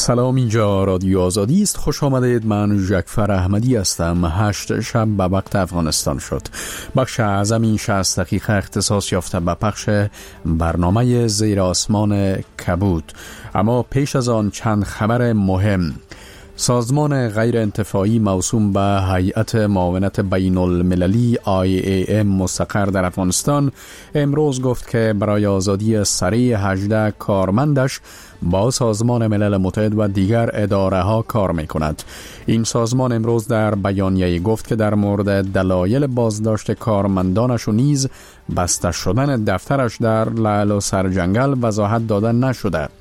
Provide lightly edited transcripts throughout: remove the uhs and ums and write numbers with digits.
سلام، اینجا رادیو آزادی است. خوش آمدید. من جعفر احمدی هستم. 8 شب به وقت افغانستان شد. بخش اعظم این 60 دقیقه اختصاص یافته به پخش برنامه زیر آسمان کبود. اما پیش از آن چند خبر مهم. سازمان غیر انتفاعی موسوم به هیئت معاونت بین المللی IAM مستقر در افغانستان امروز گفت که برای آزادی سریع 18 کارمندش با سازمان ملل متحد و دیگر اداره ها کار می کند. این سازمان امروز در بیانیه‌ای گفت که در مورد دلایل بازداشت کارمندانش و نیز بسته شدن دفترش در لعل و سرجنگل وضاحت داده نشده.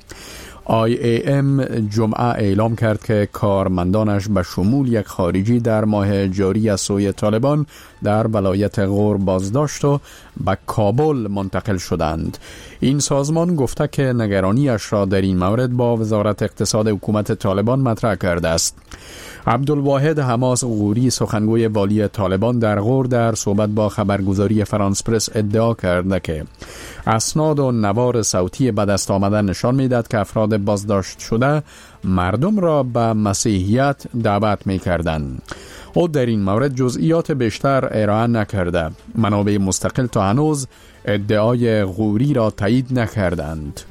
IAM جمعه اعلام کرد که کارمندانش به شمول یک خارجی در ماه جاری از سوی طالبان در ولایت غور بازداشت و به کابل منتقل شدند. این سازمان گفته که نگرانیش را در این مورد با وزارت اقتصاد حکومت طالبان مطرح کرده است. عبدالواحد حماس غوری سخنگوی والی طالبان در غور در صحبت با خبرگزاری فرانس پرس ادعا کرده که اسناد و نوار صوتی به دست آمده نشان می‌دهد که افراد بازداشت شده مردم را به مسیحیت دعوت می‌کردند. او در این مورد جزئیات بیشتر ارائه نکرده. منابع مستقل تا هنوز ادعای غوری را تایید نکردند.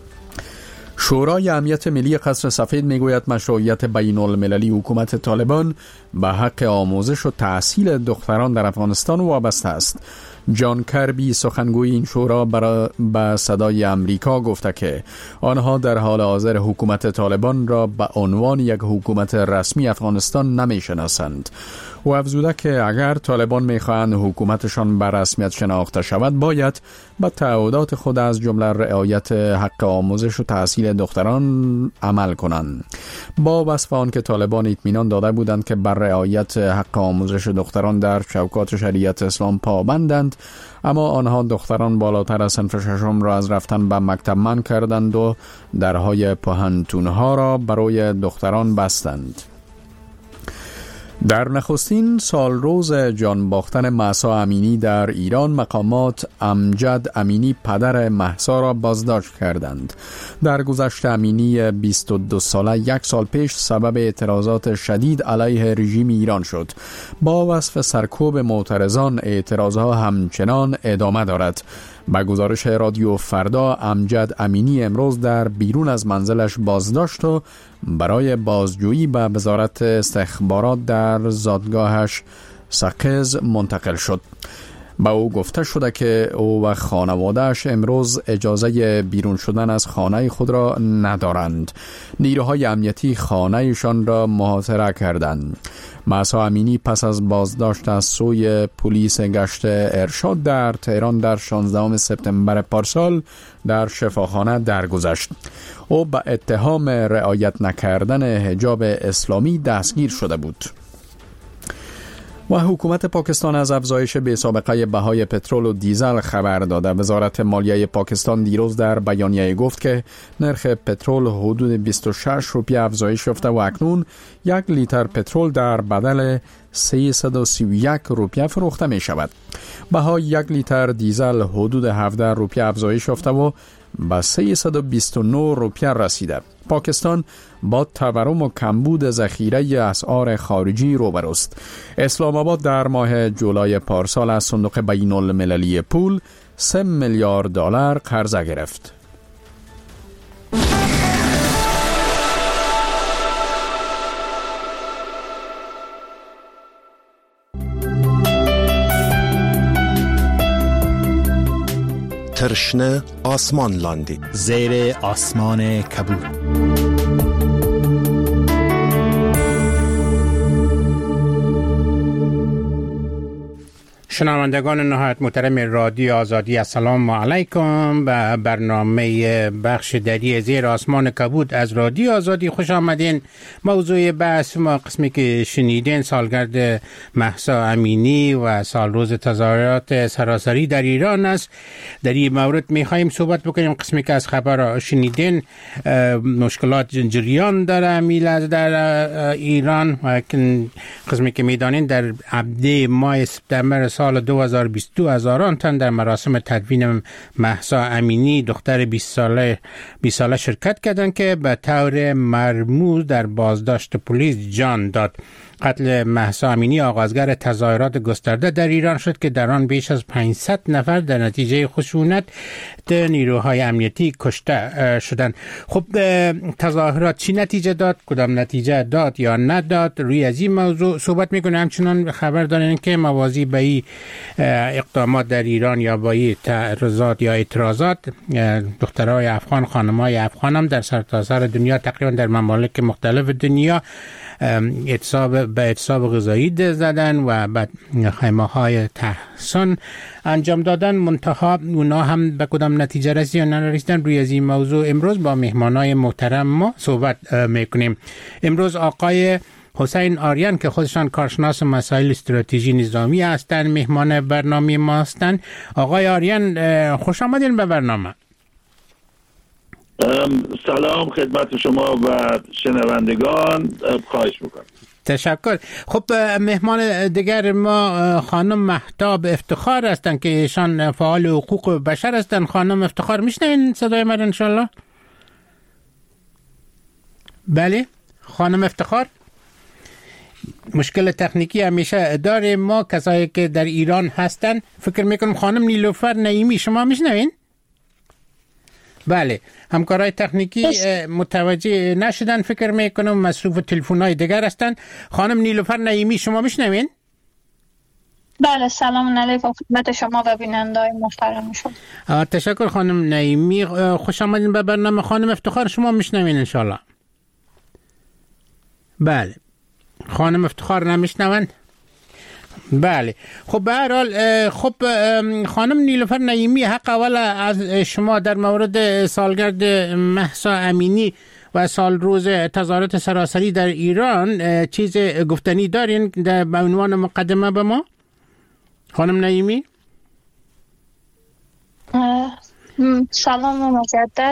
شورای امنیت ملی قصر سفید میگوید مشروعیت بین المللی حکومت طالبان به حق آموزش و تحصیل دختران در افغانستان وابسته است. جان کربی سخنگوی این شورا به صدای امریکا گفته که آنها در حال حاضر حکومت طالبان را به عنوان یک حکومت رسمی افغانستان نمیشناسند. او افزوده که اگر طالبان میخواهند حکومتشان به رسمیت شناخته شود باید به تعهدات خود از جمله رعایت حق آموزش و تحصیل دختران عمل کنند. با وصف آن که طالبان اطمینان داده بودند که بر رعایت حق آموزش دختران در چوکات شریعت اسلام پابندند، اما آنها دختران بالاتر از صنف ششم را از رفتن به مکتب منع کردند و درهای پوهنتون‌ها را برای دختران بستند. در نخستین سال روز جان باختن مهسا امینی در ایران مقامات امجد امینی پدر مهسا را بازداشت کردند. در گذشت امینی 22 ساله یک سال پیش سبب اعتراضات شدید علیه رژیم ایران شد. با وصف سرکوب معترضان اعتراضها همچنان ادامه دارد. با گزارش رادیو فردا امجد امینی امروز در بیرون از منزلش بازداشت و برای بازجویی به وزارت استخبارات در زادگاهش سقز منتقل شد. با او گفته شده که او و خانواده‌اش امروز اجازه بیرون شدن از خانه خود را ندارند. نیروهای امنیتی خانه‌شان را محاصره کردند. مهسا امینی پس از بازداشت از سوی پلیس گشت ارشاد در تهران در 16 سپتامبر پارسال در شفاخانه درگذشت. او به اتهام رعایت نکردن حجاب اسلامی دستگیر شده بود. و حکومت پاکستان از افزایش بی‌سابقه بهای پترول و دیزل خبر داده. وزارت مالیه پاکستان دیروز در بیانیه گفت که نرخ پترول حدود 26 روپیه افزایش یافته و اکنون 1 لیتر پترول در بدل 331 روپیه فروخته می شود. بهای 1 لیتر دیزل حدود 17 روپیه افزایش یافته و به 329 روپیه رسیده. پاکستان با تورم و کمبود ذخیره اسعار خارجی روبروست. اسلام آباد در ماه جولای پارسال از صندوق بین المللی پول 3 میلیارد دلار قرضه گرفت. ترشنه آسمان لاندی زیر آسمان کبود. شنوندگان نهایت محترم رادیو آزادی، السلام علیکم. به برنامه بخش دری زیر آسمان کبود از رادیو آزادی خوش آمدین. موضوع بحث ما قسمی که شنیدین سالگرد مهسا امینی و سال روز تظاهرات سراسری در ایران است. در این مورد میخواییم صحبت بکنیم. قسمی که از خبر شنیدین مشکلات جریان داره میلاد در ایران و قسمی که میدانین در ابتدای ماه سپتامبر سال سال 2022 هزاران تن در مراسم تدفین مهسا امینی دختر 20 ساله شرکت کردند که به طور مرموز در بازداشت پلیس جان داد. قتل مهسا امینی آغازگر تظاهرات گسترده در ایران شد که در آن بیش از 500 نفر در نتیجه خشونت نیروهای امنیتی کشته شدند. خب تظاهرات چی نتیجه داد؟ کدام نتیجه داد یا نداد؟ روی از این موضوع صحبت میکنه. همچنان خبر دارین که موازی به این اقدامات در ایران یا با این تعرضات یا اعتراضات دخترای افغان، خانمای افغان هم در سرتاسر دنیا تقریبا در ممالک مختلف دنیا اعتصاب غذایی زدن و بعد خیمه‌های تحصن انجام دادن. منتها اونا هم به کدام نتیجه رسید یا نرسیدن؟ روی از این موضوع امروز با مهمانای محترم ما صحبت میکنیم. امروز آقای حسین آریان که خودشان کارشناس مسائل استراتژی نظامی هستند مهمان برنامه ما هستند. آقای آریان خوش آمدین به برنامه. سلام خدمت شما و شنوندگان، خواهش میکنم. تشکر. خب مهمان دیگر ما خانم مهتاب افتخار هستند که ایشان فعال حقوق بشر هستند. خانم افتخار میشنوین صدای من انشالله؟ بله خانم افتخار. مشکل تکنیکی همیشه داریم ما کسایی که در ایران هستن. فکر میکنم خانم نیلوفر نعیمی شما میشنوین؟ بله همکارای تکنیکی متوجه نشدن، فکر میکنم مصروف تلفن‌های دیگر هستن. خانم نیلوفر نعیمی شما میشنوین؟ بله سلام علیکم خدمت شما و بیننده‌های محترم شما. تشکر خانم نعیمی، خوش آمدین به برنامه. خانم افتخار شما میشنوین انشالله؟ بله خانم افتخار نمیشنون؟ بله خب به هر حال خب خانم نیلوفر نعیمی، حق اول از شما در مورد سالگرد مهسا امینی و سال روز تظاهرات سراسری در ایران چیز گفتنی دارین به عنوان مقدمه به ما؟ خانم نعیمی. سلام مجدد.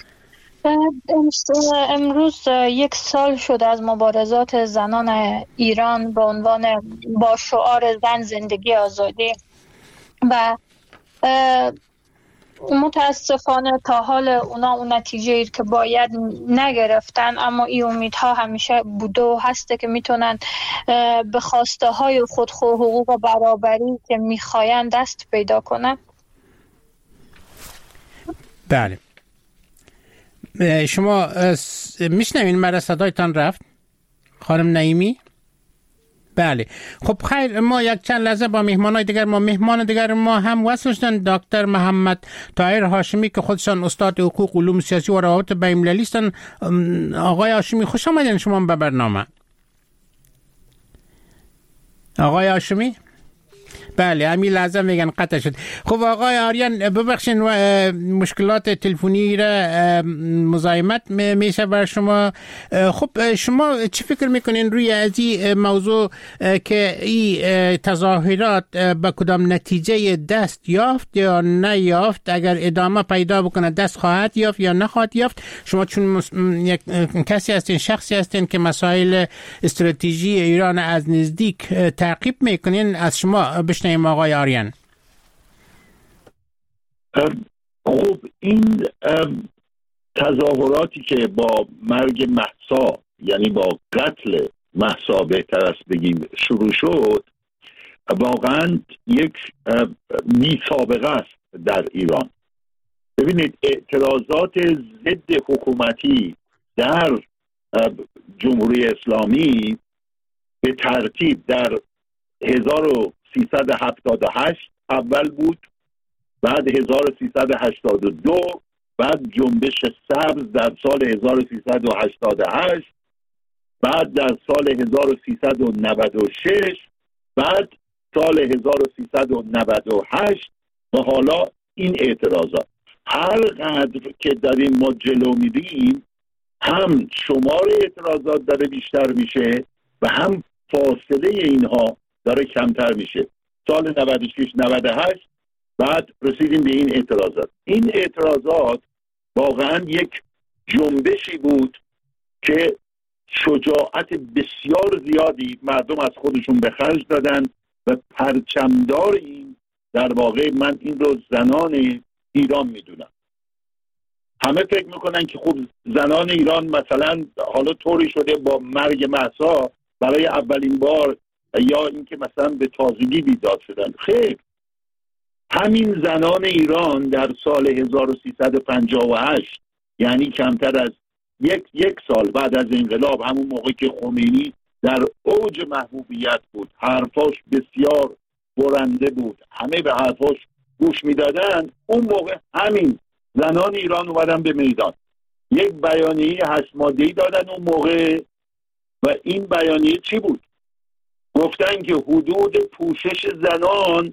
امروز یک سال شده از مبارزات زنان ایران با شعار زن زندگی آزادی و متاسفانه تا حال اونا اون نتیجه که باید نگرفتن، اما این امیدها همیشه بوده و هسته که میتونن به خواسته های خودخواه حقوق و برابری که میخواین دست پیدا کنن. بله شما میشنوین مرا؟ صدایتان رفت خانم نعیمی؟ بله خب خیر، ما یک چند لحظه با مهمان دیگر ما هم وصل شدن. دکتر محمد طاهر هاشمی که خودشان استاد حقوق، علوم سیاسی و روابط بین‌المللی هستند. آقای هاشمی خوش آمدین شما به برنامه. آقای هاشمی؟ بله همین لحظه میگن قطع شد. خب آقای آریان ببخشین مشکلات تلفنی را مزاحمت میشه بر شما. خب شما چی فکر میکنین روی از این موضوع که این تظاهرات به کدام نتیجه دست یافت یا نیافت؟ اگر ادامه پیدا بکنه دست خواهد یافت یا نخواهد یافت؟ شما چون یک کسی هستین، شخصی هستین که مسائل استراتژی ایران از نزدیک تعقیب میکنین، از شما بشنویم آقای آریان. خب این تظاهراتی که با مرگ مهسا، یعنی با قتل مهسا بهتر است بگیم، شروع شد، واقعا یک بی سابقه است در ایران. ببینید اعتراضات ضد حکومتی در جمهوری اسلامی به ترتیب در 1378 اول بود، بعد 1382، بعد جنبش سبز در سال 1388، بعد در سال 1396، بعد سال 1398 و حالا این اعتراضات. هر قدر که داریم ما جلو میریم هم شمار اعتراضات داره بیشتر میشه و هم فاصله اینها داره کمتر میشه. سال 96-98 بعد رسیدیم به این اعتراضات. این اعتراضات واقعا یک جنبشی بود که شجاعت بسیار زیادی مردم از خودشون به خرج دادن و پرچمداریم. در واقع من این رو زنان ایران میدونم. همه فکر میکنن که خب زنان ایران مثلا حالا طوری شده با مرگ مهسا برای اولین بار یا اینکه مثلا به تازگی بیدار شدن. خیر، همین زنان ایران در سال 1358 یعنی کمتر از یک سال بعد از انقلاب، همون موقع که خمینی در اوج محبوبیت بود، حرفاش بسیار برنده بود، همه به حرفاش گوش میدادن، اون موقع همین زنان ایران اومدن به میدان، یک بیانیه 8 ماده‌ای دادن اون موقع. و این بیانیه چی بود؟ گفتن که حدود پوشش زنان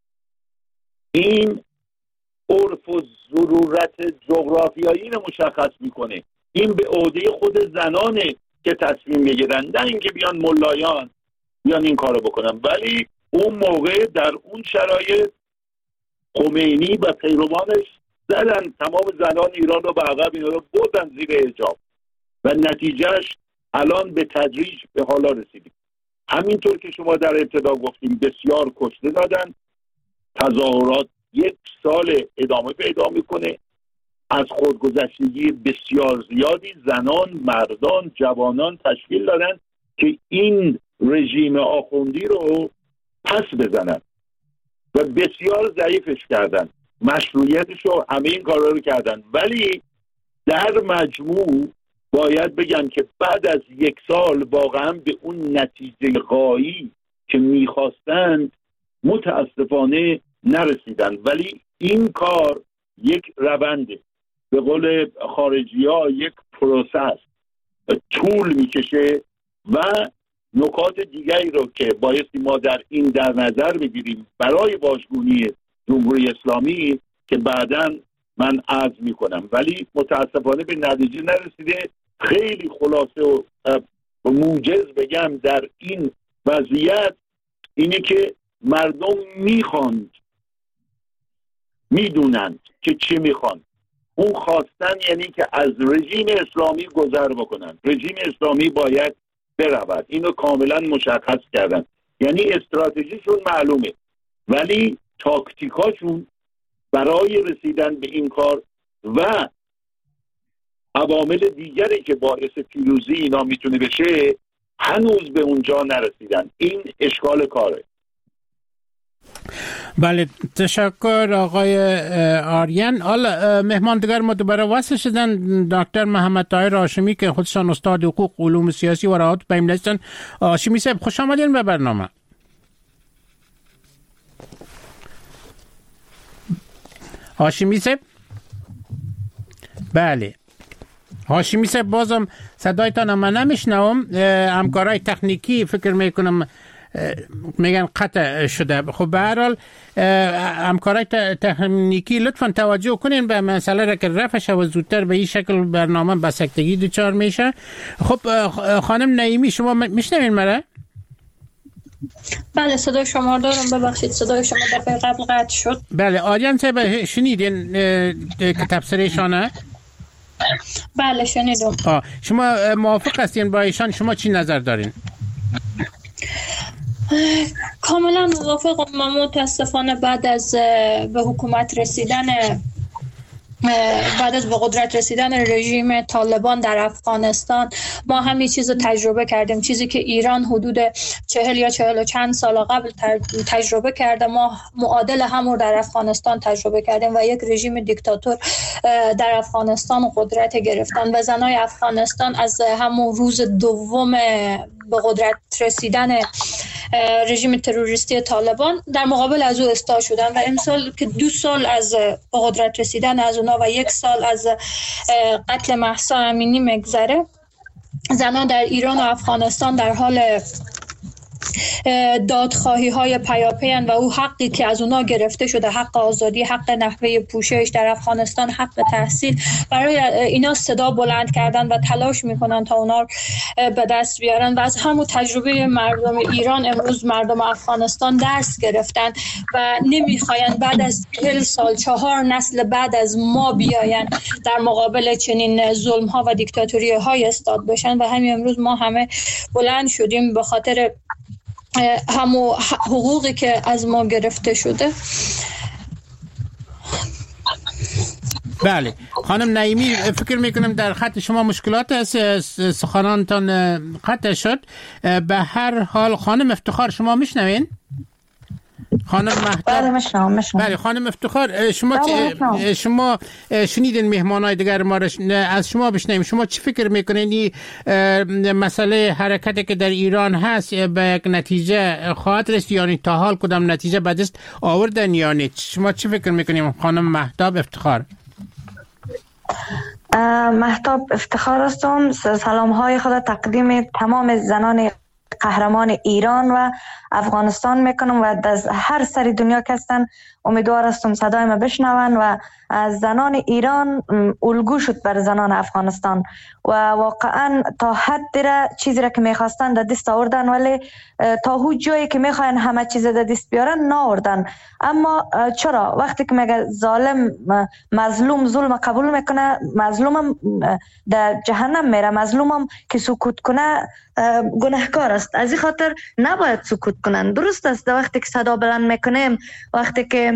این عرف و ضرورت جغرافیایی رو مشخص میکنه، این به عهده خود زنانه که تصمیم میگیرن، نه اینکه بیان ملایان بیان این کارو بکنن. ولی اون موقع در اون شرایط خمینی و پیروانش زدن تمام زنان ایران رو به عقب، اینا رو بردن زیر حجاب و نتیجهش الان به تدریج به حالا رسیدیم. همینطور که شما در ابتدا گفتیم بسیار کشته دادن، تظاهرات 1 سال ادامه پیدا میکنه، از خودگذشتگی بسیار زیادی زنان، مردان، جوانان تشکیل دادن که این رژیم آخوندی رو پس بزنن و بسیار ضعیفش کردن، مشروعیتش رو، همه این کارا رو کردن. ولی در مجموع باید بگم که بعد از 1 سال واقعا به اون نتیجه غایی که میخواستند متاسفانه نرسیدن. ولی این کار یک رونده، به قول خارجی ها یک پروسس، طول میکشه و نکات دیگری رو که بایستی ما در نظر بگیریم برای واژگونی جمهوری اسلامی که بعداً من عرض میکنم، ولی متاسفانه به نتیجه نرسیده. خیلی خلاصه و موجز بگم در این وضعیت اینه که مردم میخواند، میدونند که چی میخوان. اون خواستن یعنی که از رژیم اسلامی گذر بکنن، رژیم اسلامی باید برود، اینو کاملا مشخص کردن. یعنی استراتژیشون معلومه، ولی تاکتیکاشون برای رسیدن به این کار و عوامل دیگری که باعث پیروزی اینا میتونه بشه هنوز به اونجا نرسیدن. این اشکال کاره. بله، تشکر آقای آریان. حالا مهماندگار ما دوباره وصل شدن دکتر محمد طاهر هاشمی که خودشان استاد حقوق، علوم سیاسی و روابط بین هستن. هاشمی صاحب خوش آمدین به برنامه. هاشمی صاحب، بله هاشمی صاحب بازم صدایتان من نمیشنوم، همکارای تکنیکی فکر میکنم میگن قطع شده. خب به هر حال همکارای تکنیکی لطفا توجه کنین به مسئله را که رفع شه و زودتر به این شکل برنامه بسکتگی دچار میشه. خب خانم نعیمی شما میشنوین مرا؟ بله صدای شما دارم، ببخشید صدای شما دفعه قبل قطع شد. بله آریان صاحب شنیدین که تفسیرشانه؟ بله شنیدم. شما موافق هستین با ایشان؟ شما چی نظر دارین؟ کاملا موافقم. ما متاسفانه بعد از به حکومت رسیدن، بعد از به قدرت رسیدن رژیم طالبان در افغانستان ما همین چیز رو تجربه کردیم، چیزی که ایران حدود 40 یا 40 و چند سال قبل تجربه کرده، ما معادل همون در افغانستان تجربه کردیم و یک رژیم دیکتاتور در افغانستان قدرت گرفتن و زنای افغانستان از همون روز دوم به قدرت رسیدن رژیم تروریستی طالبان در مقابل از او استا شدن و امسال که 2 سال از به قدرت رسیدن از اونا و 1 سال از قتل مهسا امینی مگذره، زنان در ایران و افغانستان در حال دادخواهی های پیاپی و او حقی که از اونا گرفته شده، حق آزادی، حق نحوه پوشش در افغانستان، حق تحصیل، برای اینا صدا بلند کردن و تلاش میکنن تا اونا به دست بیارن و از همون تجربه مردم ایران امروز مردم افغانستان درس گرفتن و نمیخواین بعد از 40 سال 4 نسل بعد از ما بیاین در مقابل چنین ظلم ها و دیکتاتوری های استاد بشن و همین امروز ما همه بلند شدیم به خاطر همو حقوقی که از ما گرفته شده. بله خانم نعیمی، فکر میکنم در خط شما مشکلات است، سخنانتان قطع شد. به هر حال خانم افتخار شما میشنوین؟ خانم مهتاب. بله میشنوم. بله خانم افتخار، شما شنیدین مهمانای دیگر ما از شما بشنویم. شما چی فکر میکنین این مسئله حرکتی که در ایران هست به یک نتیجه خواهد رسید، یعنی تا حال کدام نتیجه به دست آوردن یا نه؟ شما چی فکر میکنین خانم مهتاب افتخار؟ مهتاب افتخار هستم. سلام های خود تقدیم تمام زنان قهرمان ایران و افغانستان میکنم و از هر سری دنیا که هستن امیدوار هستم صدای ما بشنون و زنان ایران الگو شد بر زنان افغانستان و واقعا تا حد را چیزی را که میخواستن در دست آوردن، ولی تا هو جایی که میخواین همه چیز در دست بیارن ناوردن. اما چرا وقتی که میگه ظالم مظلوم ظلم قبول میکنه، مظلومم در جهنم میره، مظلومم که سکوت کنه گناهکار است. از این خاطر نباید سکوت کنن. درست است وقتی که صدا بلند میکنیم، وقتی که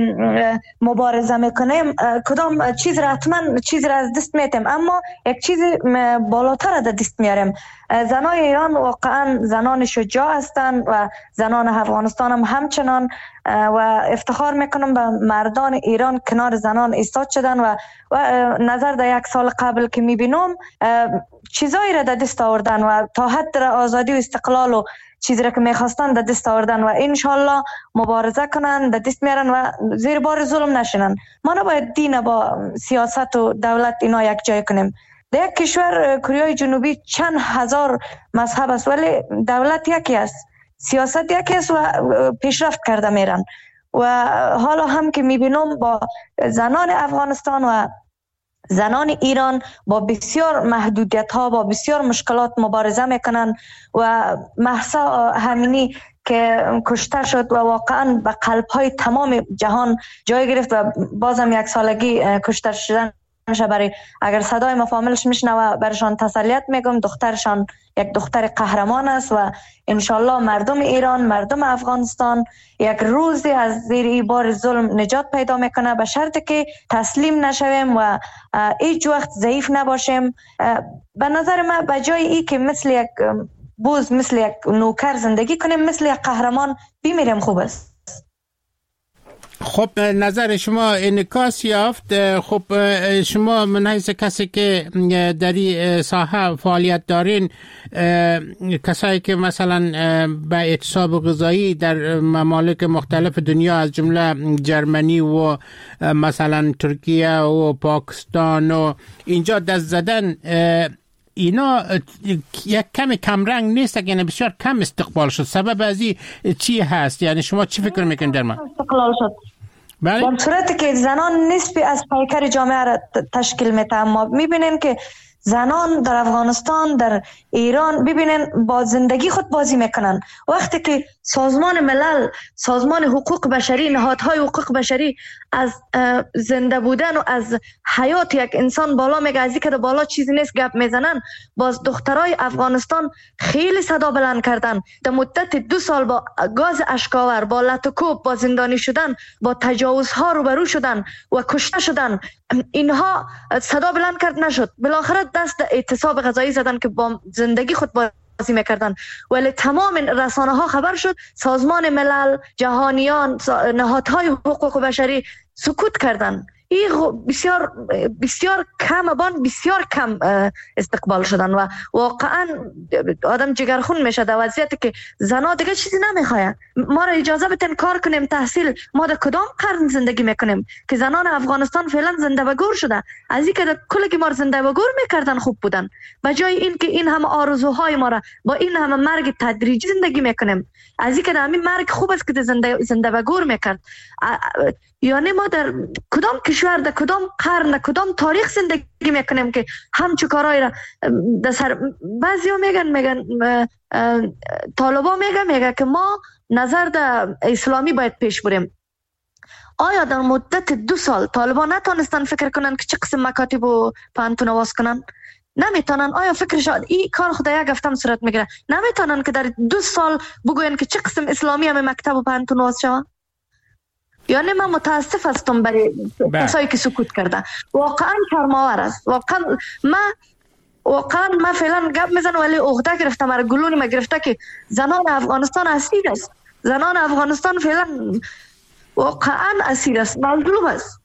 مبارزه میکنیم، کدام چیز را حتما چیز را از دست میتیم، اما یک چیز بالاتر در دست میاریم. زنان ایران واقعا زنان شجاع هستند و زنان افغانستان هم همچنان و افتخار میکنم به مردان ایران کنار زنان ایستاد شدن و نظر در یک سال قبل که میبینم چیزایی را در دست آوردن و تا حد آزادی و استقلال و چیزی را که میخواستن در دست آوردن و انشالله مبارزه کنن، در دست میارن و زیر بار ظلم نشینن. ما نباید دین با سیاست و دولت اینا یک جای کنیم. در یک کشور کره جنوبی چند هزار مذهب است ولی دولت یکی است، سیاست یکی است و پیشرفت کرده میرن. و حالا هم که میبینم با زنان افغانستان و زنان ایران با بسیار محدودیت ها، با بسیار مشکلات مبارزه میکنن و مهسا امینی که کشته شد و واقعا به قلب های تمام جهان جای گرفت و بازم یک سالگی کشته شدن برای اگر صدای مفاهملش میشنوه برشان تسلیت میگم. دخترشان یک دختر قهرمان است و انشالله مردم ایران، مردم افغانستان یک روزی از زیر بار ظلم نجات پیدا میکنه، به شرطی که تسلیم نشویم و هیچ وقت ضعیف نباشیم. به نظر من به جای ای که مثل یک بوز، مثل یک نوکر زندگی کنیم، مثل یک قهرمان بمیریم خوب است. خب نظر شما انعکاس یافت. خب شما من حیث کسی که در این ساحه فعالیت دارین، کسایی که مثلا به اعتصاب غذایی در ممالک مختلف دنیا از جمله جرمنی و مثلا ترکیه و پاکستان و اینجا دست زدن، اینا یک کمی کمرنگ نیست؟ یعنی بسیار کم استقبال شد. سبب از این چی هست؟ یعنی شما چی فکر میکنید در من؟ استقلال شد. بله؟ در صورتی که زنان نسبی از پیکر جامعه را تشکیل میده، اما میبینین که زنان در افغانستان، در ایران ببینن با زندگی خود بازی میکنن. وقتی که سازمان ملل، سازمان حقوق بشری، نهادهای حقوق بشری از زنده بودن و از حیات یک انسان بالا میگه، از اینکه بالا چیزی نیست گپ میزنن، باز دخترای افغانستان خیلی صدا بلند کردن. در مدت 2 سال با گاز اشکاور، با لطوکوب، با زندانی شدن، با تجاوزها روبرو شدن و کشته شدن. اینها صدا بلند کرد نشد. بالاخره دست اعتصاب غذایی زدن که با زندگی خود بازی میکردن، ولی تمام رسانه ها خبر شد، سازمان ملل، جهانیان، نهادهای حقوق بشری سکوت کردن. این بسیار بسیار کم استقبال شدن و واقعا آدم جگرخون میشه در وضعیتی که زنا دیگه چیزی نمیخواین. ما را اجازه بدین کار کنیم، تحصیل. ما در کدام قرن زندگی میکنیم که زنان افغانستان فعلا زنده و گور شده؟ از اینکه کلگی ما زنده و گور میکردن خوب بودن، بجای این که این همه آرزوهای ما را با این همه مرگ تدریجی زندگی میکنیم. از اینکه همین مرگ خوب است که زنده و گور میکرد. یعنی ما در کدام کشور، در کدام قرن، در کدام تاریخ زندگی میکنیم که همچو کارهای را در سر بعضیا میگن طالبا میگه که ما نظر در اسلامی باید پیش بریم. آیا در مدت 2 سال طالبان نتونستن فکر کنن که چه قسم مکاتب و پانتون واس کنن؟ نمیتونن. آیا فکرش این کار خدا یک هفته صورت میگیره؟ نمیتونن که در 2 سال بگوین که چه قسم اسلامی هم مکتب و پانتون واس شود؟ یعنی من متاسف هستم برای کسایی که سکوت کرده. واقعا شرم‌آور است. واقعا من فعلا گپ میزنم ولی عقده گرفتم، مرا گلونی ما گرفته که زنان افغانستان اسیر است. زنان افغانستان فعلا واقعا اسیر است، مظلوم است.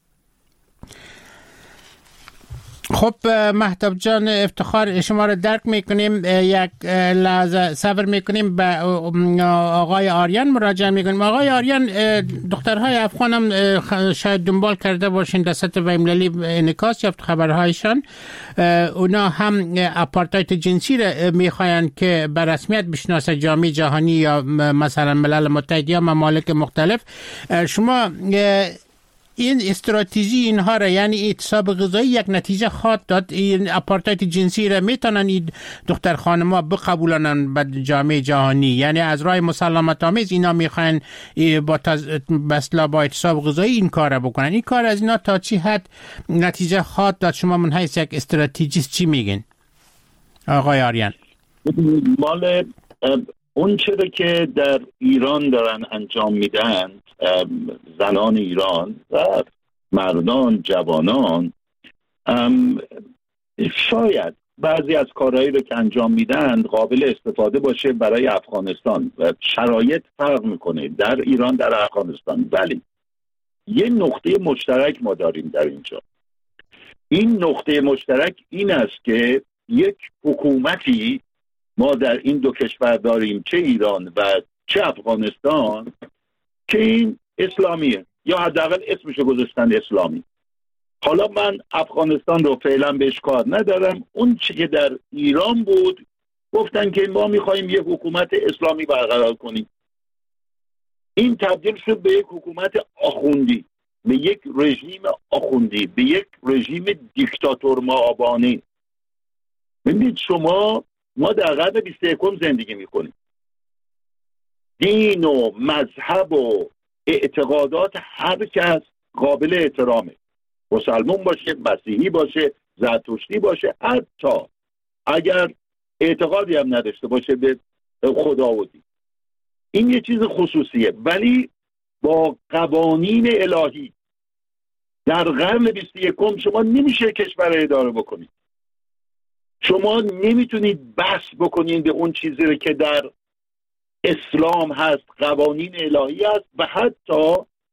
خب مهتاب جان، افتخار شما رو درک میکنیم. یک لحظه صبر میکنیم، به آقای آریان مراجعه میکنیم. آقای آریان، دخترهای افغان هم شاید دنبال کرده باشین در سطح بین‌المللی انعکاس یافت خبرهایشان. اونا هم آپارتاید جنسی را میخواین که به رسمیت بشناسه جامعه جهانی یا مثلا ملل متحد یا ممالک مختلف. شما این استراتژی اینها را، یعنی اعتصاب غذایی، یک نتیجه خواهد داد؟ این آپارتاید جنسی را میتونن این دختر خانم‌ها بقبولانن به جامعه جهانی؟ یعنی از راه مسالمت آمیز اینا میخواین با اعتصاب غذایی این کار را بکنن. این کار از اینا تا چی حد نتیجه خواهد داد؟ شما من حیث یک استراتژیست چی میگین آقای آریان؟ مال اون چیزی که در ایران دارن انجام میدن زنان ایران و مردان، جوانان، شاید بعضی از کارهایی رو که انجام میدن قابل استفاده باشه برای افغانستان و شرایط فرق میکنه در ایران در افغانستان، ولی یه نقطه مشترک ما داریم در اینجا. این نقطه مشترک این است که یک حکومتی ما در این دو کشور داریم، چه ایران و چه افغانستان، که این اسلامیه یا حداقل اسمشو گذاشتن اسلامی. حالا من افغانستان رو فعلا بهش کار ندارم. اون چی که در ایران بود گفتن که ما میخوایم یک حکومت اسلامی برقرار کنیم. این تبدیل شد به یک حکومت آخوندی، به یک رژیم آخوندی، به یک رژیم دیکتاتور مآبانی. ببینید شما، ما در قرن 21 زندگی میکنیم. دین و مذهب و اعتقادات هر کس قابل احترامه، مسلمان باشه، مسیحی باشه، زرتشتی باشه، حتی اگر اعتقادی هم نداشته باشه به خدا و دین. این یه چیز خصوصیه، ولی با قوانین الهی در قرن 21 شما نمیشه کشور اداره بکنید. شما نمیتونید بحث بکنید به اون چیزی رو که در اسلام هست، قوانین الهی هست. و حتی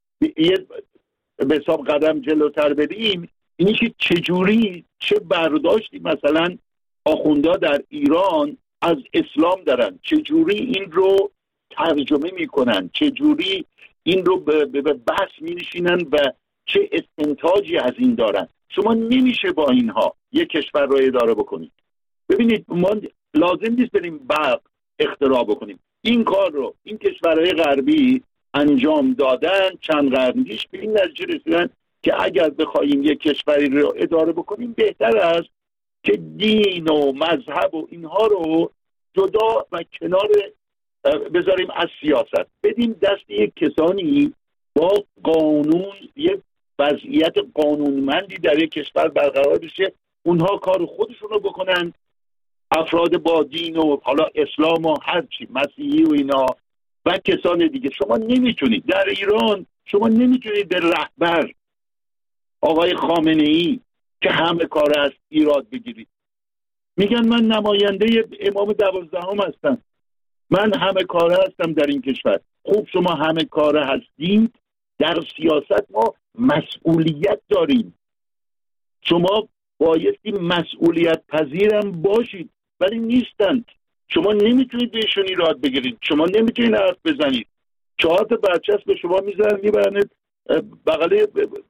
به حساب قدم جلوتر بریم، اینی که چجوری چه برداشتی مثلا آخوندا در ایران از اسلام دارن، چجوری این رو ترجمه میکنن، چجوری این رو به بحث مینشینن و چه استنتاجی از این دارن. شما نمیشه با اینها یک کشور رو اداره بکنید. ببینید ما لازم نیست بریم برق اختراع بکنیم. این کار رو این کشورهای غربی انجام دادن، چند قرن پیش به این نتیجه رسیدن که اگر بخوایم یک کشوری رو اداره بکنیم بهتر است که دین و مذهب و اینها رو جدا و کنار بذاریم از سیاست، بدیم دست یک کسانی با قانون، یک وضعیت قانونمندی در یک کشور برقرار بشه، اونها کار خودشون رو بکنن، افراد با دین و حالا اسلام و هرچی مسیحی و اینا و کسان دیگه. شما نمیتونید در ایران، شما نمیتونید به رهبر آقای خامنه‌ای که همه کار است ایراد بگیرید. میگن من نماینده امام 12 هستم، من همه کاره هستم در این کشور. خوب شما همه کاره هستید، در سیاست ما مسئولیت داریم. شما بایستی مسئولیت پذیرم باشید، ولی نیستند. شما نمیتونید بهشون ایراد بگیرید، شما نمیتونید حرف بزنید. 4 تا برچسب به شما میزنن میبرند بغل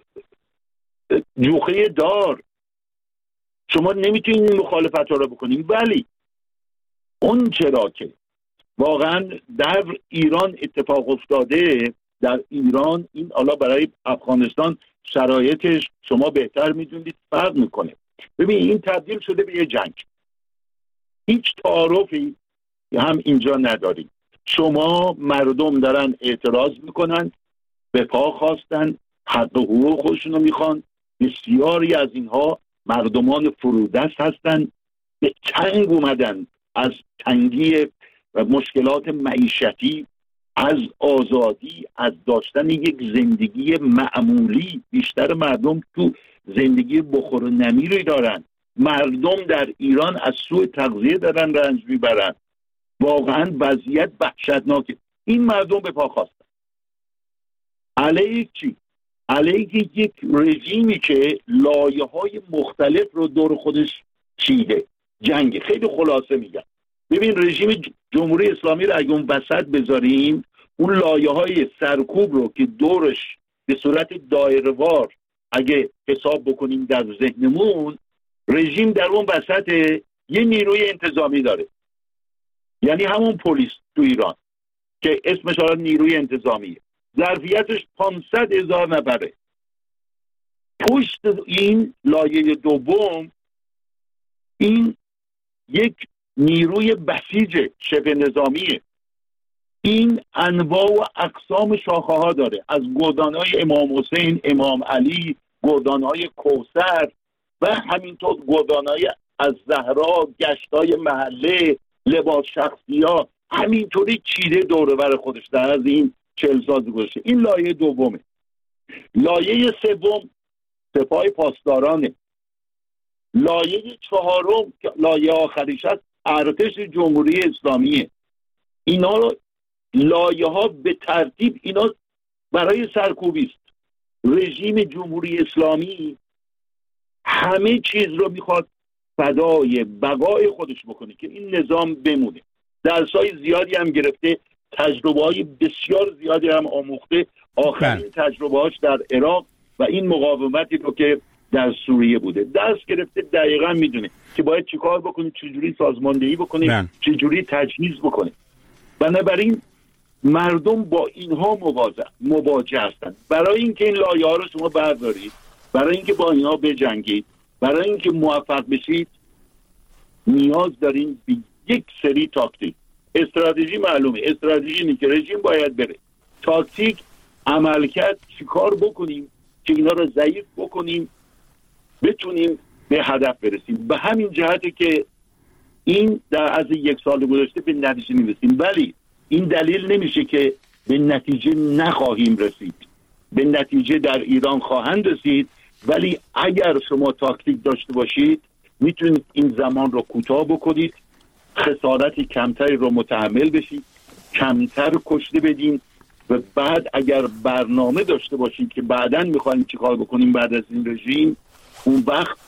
جوخه دار. شما نمیتونید این مخالفت رو بکنید. ولی اون چرا که واقعا در ایران اتفاق افتاده، در ایران این حالا برای افغانستان شرایطش شما بهتر میدونید فرق میکنه. ببین این تبدیل شده به یه جنگ، هیچ تعارفی هم اینجا نداریم. شما مردم دارن اعتراض میکنن، به پا خواستن، حق حقوق خودشون رو میخوان. بسیاری از اینها مردمان فرودست هستن، به تنگ اومدن از تنگی و مشکلات معیشتی، از آزادی، از داشتن یک زندگی معمولی. بیشتر مردم تو زندگی بخور و نمیری دارن. مردم در ایران از سوء تغذیه دارن رنج میبرن. واقعا وضعیت وحشتناکه. این مردم به پا خواستن. علیه چی؟ علیه یک رژیمی که لایه‌های مختلف رو دور خودش چیده. جنگ. خیلی خلاصه میگم. ببین رژیم جمهوری اسلامی رو اگه اون وسط بذاریم، اون لایه‌های سرکوب رو که دورش به صورت دایره‌وار اگه حساب بکنیم در ذهنمون، رژیم در اون وسط یه نیروی انتظامی داره، یعنی همون پلیس تو ایران که اسمش حالا نیروی انتظامیه، ظرفیتش 500,000 نفره. پشت این لایه دوم این یک نیروی بسیج شبه نظامیه. این انواع و اقسام شاخه ها داره، از گردانهای امام حسین، امام علی، گردانهای کوثر و همینطور گردانهای از زهرا، گشتای محله، لباس شخصی ها، همینطوری چیده دوره بر خودش در از این 40 سال گذشته. این لایه دومه. لایه سوم سپاه پاسدارانه. لایه چهارم که لایه آخریش هست ارتش جمهوری اسلامیه. اینا رو لایه ها به ترتیب اینا برای سرکوبی است. رژیم جمهوری اسلامی همه چیز رو میخواد فدای بقای خودش بکنه که این نظام بمونه. درسای زیادی هم گرفته، تجربه های بسیار زیادی هم آموخته. آخرین تجربه هاش در عراق و این مقاومتی رو که در سوریه بوده درس گرفته. دقیقا میدونه که باید چیکار بکنه، چجوری سازماندهی بکنه، چجوری تجهیز بکنه. بنابراین مردم با اینها مواجه هستند. برای اینکه این لایه ها رو شما بردارید، برای اینکه با اینها بجنگید، برای اینکه موفق بشید، نیاز دارین به یک سری تاکتیک. استراتژی معلومه، استراتژی اینه که رژیم باید بره. تاکتیک، عملکرد، چیکار بکنیم که اینا رو ضعیف بکنیم، بتونیم به هدف برسیم. به همین جهته که این در از 1 سال گذشته به نتیجه میرسیم، ولی این دلیل نمیشه که به نتیجه نخواهیم رسید. به نتیجه در ایران خواهند رسید، ولی اگر شما تاکتیک داشته باشید میتونید این زمان رو کوتاه بکنید، خسارت کمتری رو متحمل بشید، کمتر کشته بدین و بعد اگر برنامه داشته باشید که بعداً میخوایم چیکار بکنیم بعد از این رژیم، اون وقت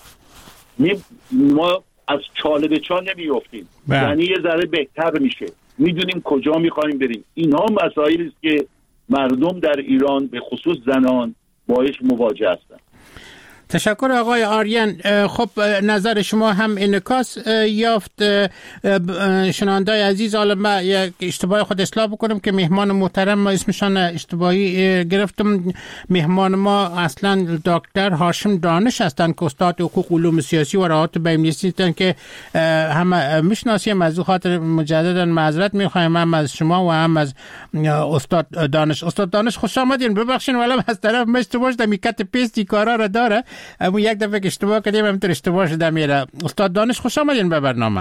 ما از چاله به چاه نمیافتیم. یعنی یه ذره بهتر میشه، میدونیم کجا میخوایم بریم. اینها مسائلی است که مردم در ایران به خصوص زنان باهاش مواجه هستند. تشکر آقای آریان. خب نظر شما هم انعکاس یافت. شنوندای عزیز، حالا من یک اشتباه خود اصلاح بکنم که مهمان محترم ما اسمشان اشتباهی گرفتم. مهمان ما اصلا دکتر هاشم دانش هستند که استاد حقوق علوم سیاسی و روابط بین‌المللی هستند که هم میشناسیم. از خاطر مجددا معذرت میخوایم، هم از شما و هم از استاد دانش. استاد دانش خوش آمدین. ببخشید ولم از طرف اشتباه شدم، میکت پیستی کارا را داره. اما یک دفعه که اشتباه کردیم همینطور اشتباه شده میره. استاد دانش خوش آمدین به برنامه.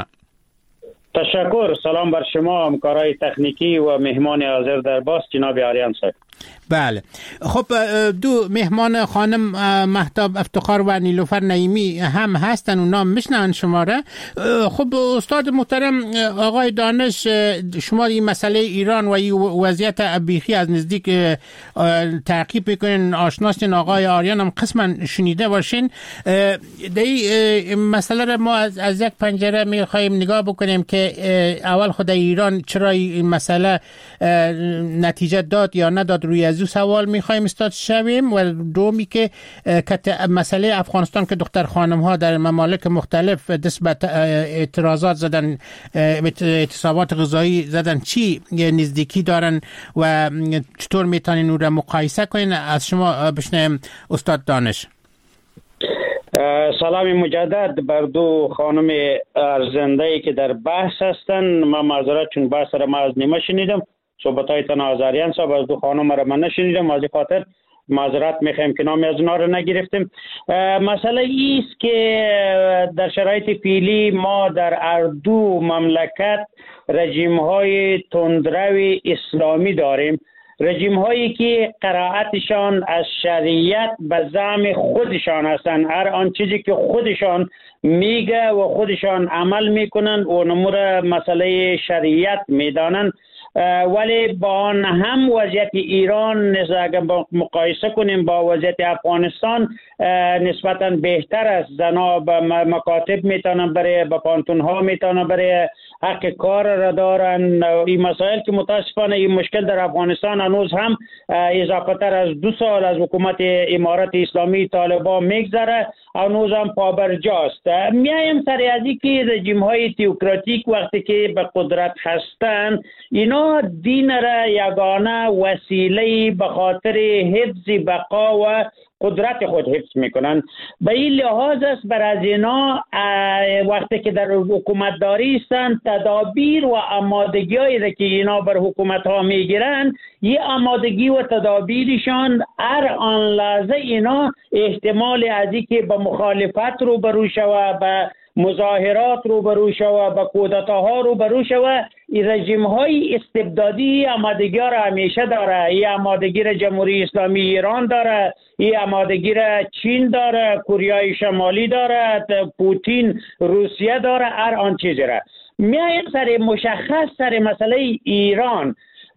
تشکر. سلام بر شما همکارای تکنیکی و مهمان حاضر در باس جناب آریان صاحب. بله. خب دو مهمان خانم مهتاب افتخار و نیلوفر نعیمی هم هستن و نام میشنن شما را. خب استاد محترم آقای دانش، شما این مسئله ایران و این وضعیت ابیخی از نزدیک تعقیب میکنین، آشناسین. آقای آریان هم قسما شنیده باشین. در این مسئله را ما از یک پنجره میخوایم نگاه بکنیم که اول خود ایران چرا این مسئله نتیجه داد یا نداد، روی از سوال میخوایم استاد شویم. و دومی که مسئله افغانستان که دختر خانم ها در ممالک مختلف دست به اعتراضات زدن، اعتصابات غذایی زدن، چی نزدیکی دارن و چطور میتونین اون را مقایسه کنین؟ از شما بشنویم استاد دانش. سلام مجدد بر دو خانم ارزنده‌ای که در بحث هستن. من معذرت چون بحث را ما از نیمه شنیدم، صحبت‌های آریان صاحب از دو خانم را من نشنیدم، از خاطر معذرت میخوایم که نامی از اونا رو نگرفتیم. مسئله ایست که در شرایط فعلی ما در هر دو مملکت رژیم های تندرو اسلامی داریم، رژیم هایی که قرائتشان از شریعت به زعم خودشان هستند، هر آن چیزی که خودشان میگه و خودشان عمل میکنن و نمور مسئله شریعت میدانند. ولی با آن هم وضعیت ایران اگر مقایسه کنیم با وضعیت افغانستان نسبتا بهتر است. زنا به مکاتب میتونن برای به پانتون ها میتونن برای حق کار را دارن. این مسائل که متاسفانه این مشکل در افغانستان هنوز هم اضافه تر از 2 سال از حکومت امارت اسلامی طالبان میگذره، هنوز هم پابرجاست. میایم سر از اینکه رژیم های تئوکراتیک وقتی که به قدرت هستند اینا دین را یگانه وسیله به خاطر حفظ بقا و قدرت خود حفظ میکنن. به این لحاظ است بر از اینا وقتی که در حکومت داری هستند تدابیر و آمادگی هایی را که اینا بر حکومت ها میگیرن، یه آمادگی و تدابیرشان هر آن لحظه اینا احتمال از اینکه به مخالفت روبرو شود، به مظاهرات روبرو شود، به کودتاها روبرو شود. این رژیم های استبدادی آمادگی را همیشه داره. این آمادگی را جمهوری اسلامی ایران داره، این آمادگی را چین داره، کره شمالی داره، پوتین روسیه داره، هر آن چیزی را. میایم سر مشخص سر مسئله ایران.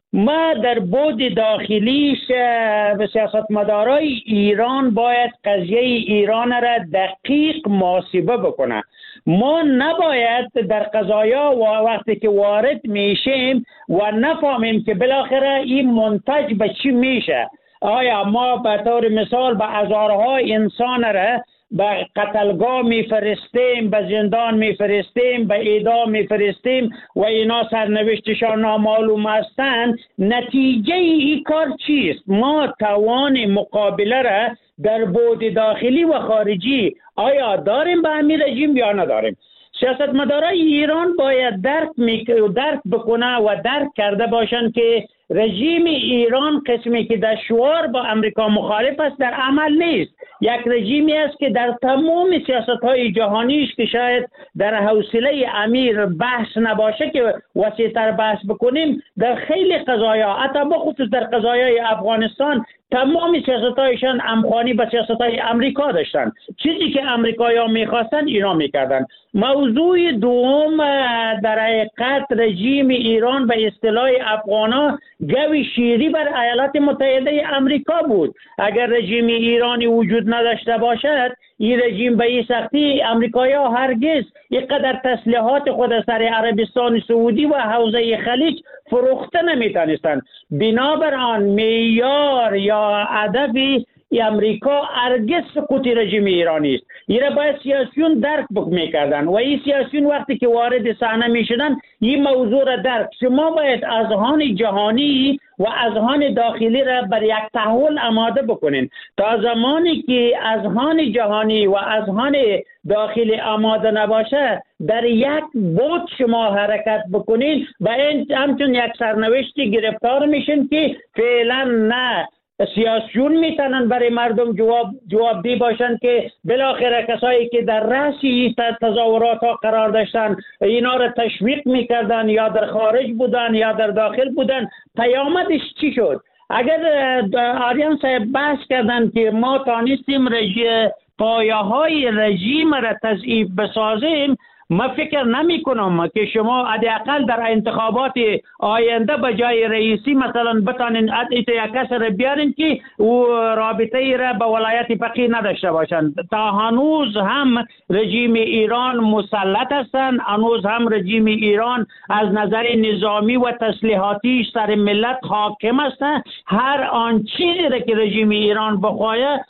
ما در بود داخلیش به سیاستمدارای ایران باید قضیه ایران را دقیق محاسبه بکنه. ما نباید در قضایا و وقتی که وارد میشیم و نفهمیم که بالاخره این منتج به چی میشه. آیا ما به طور مثال به هزارها انسان را به قتلگاه میفرستیم، به زندان میفرستیم، به اعدام میفرستیم و اینا سرنوشتشان نامعلوم هستند، نتیجه این کار چیست؟ ما توان مقابله را در بعد داخلی و خارجی آیا داریم به همین رژیم یا نداریم؟ سیاستمدارای ایران باید درک بکنه و درک کرده باشند که رژیم ایران قسمی که در شعار با امریکا مخالف است در عمل نیست. یک رژیمی است که در تمام سیاست‌های جهانیش که شاید در حوصله امیر بحث نباشه که وسیع‌تر بحث بکنیم، در خیلی قضایا حتی بخصوص در قضایای افغانستان تمام سیاست‌هایشان همخوانی به سیاست‌های امریکا داشتن. چیزی که امریکایی‌ها می‌خواستن اینا می‌کردن. موضوع دوم در حقیقت رژیم ایران به اصطلاح افغانا گوی شیری بر ایالات متحده امریکا بود. اگر رژیم ایرانی وجود نداشته باشد این رژیم به این سختی امریکایی‌ها هرگز اینقدر تسلیحات خود از سر عربستان سعودی و حوزه خلیج فروخته نمیتونستند. بنابراین معیار یا هدف امریکا هرگز سقوط رژیم ایرانی است. این را باید سیاسیون درک میکردن و این سیاسیون وقتی که وارد صحنه میشدن این موضوع را درک. شما باید اذهان جهانی و اذهان داخلی را بر یک تحول آماده بکنین. تا زمانی که اذهان جهانی و اذهان داخلی آماده نباشه در یک بود شما حرکت بکنین و این همچون یک سرنوشتی گرفتار میشین که فعلا نه سیاسیون میتونن برای مردم جوابدهی باشن که بالاخره کسایی که در رأسی تظاهرات ها قرار داشتن اینا را تشویق میکردن یا در خارج بودن یا در داخل بودن، پیامدش چی شد؟ اگر آریان صاحب بحث کردن که ما تانستیم پایه های رژیم را تضعیف بسازیم، ما فکر نمی کنم که شما حداقل در انتخابات آینده به جای رئیسی مثلا بتانین یک کس را بیارین که او رابطه ای را به ولایت فقیه نداشته باشند. تا هنوز هم رژیم ایران مسلط هستند، هنوز هم رژیم ایران از نظر نظامی و تسلیحاتی سر ملت حاکم هستند. هر آن چیزی را که رژیم ایران بخواهد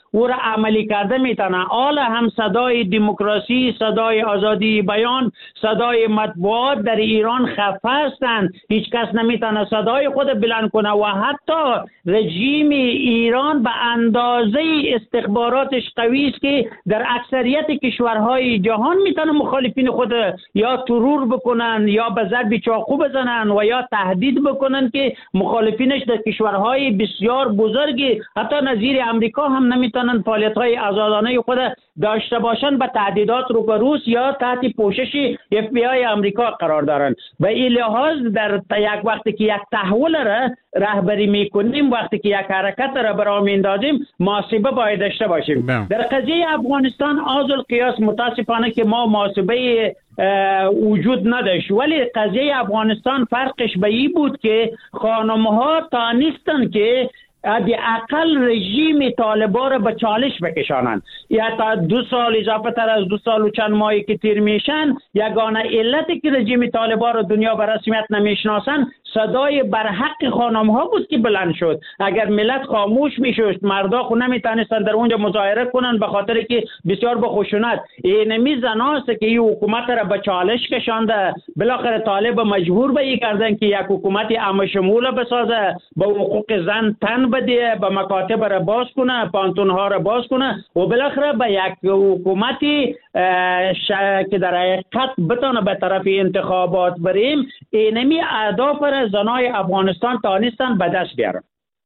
او را عملی کرده میتونه. حالا هم صدای دموکراسی، صدای آزادی بیان، صدای مطبوعات در ایران خفه هستند. هیچ کس نمیتونه صدای خود بلند کنه و حتی رژیم ایران به اندازه استخباراتش قوی است که در اکثریت کشورهای جهان میتونه مخالفین خود یا ترور بکنن یا به ضرب چاقو بزنن و یا تهدید بکنن که مخالفینش در کشورهای بسیار بزرگی حتی نظیر امریکا هم نمیتونن فعالیت‌های آزادانه خود داشته باشن، به تهدیدات روبروست یا تحت پوشش FBI امریکا قرار دارن. به این لحاظ در یک وقتی که یک تحول را رهبری میکنیم، وقتی که یک حرکت را برای میندازیم، محاسبه باید داشته باشیم. در قضیه افغانستان القیاس متاسفانه که ما محاسبه وجود نداشت، ولی قضیه افغانستان فرقش به این بود که خانم‌ها تانستن که حداقل رژیم طالبان را به چالش بکشانند. یا تا 2 سال اضافه تر از 2 سال و چند ماهی که تیر میشن، یگانه علتی که رژیم طالبان را دنیا به رسمیت نمیشناسن صدای برحق خانم ها بود که بلند شد. اگر ملت خاموش میشد، مردا خو نمیتونستن در اونجا مظاهره کنن به خاطر که بسیار به خشونت. اینمی زناست که این حکومت را به چالش کشانده. بالاخره طالب مجبور به این کردن که یک حکومت عام شمول بسازه، به حقوق زن تن بده، به مکاتب را باز کنه، پانتون ها را باز کنه و بالاخره به یک حکومتی که در حقیقت بتونه به طرف انتخابات بریم. اینمی اهداف را زنای افغانستان تانستن به دست بیارن.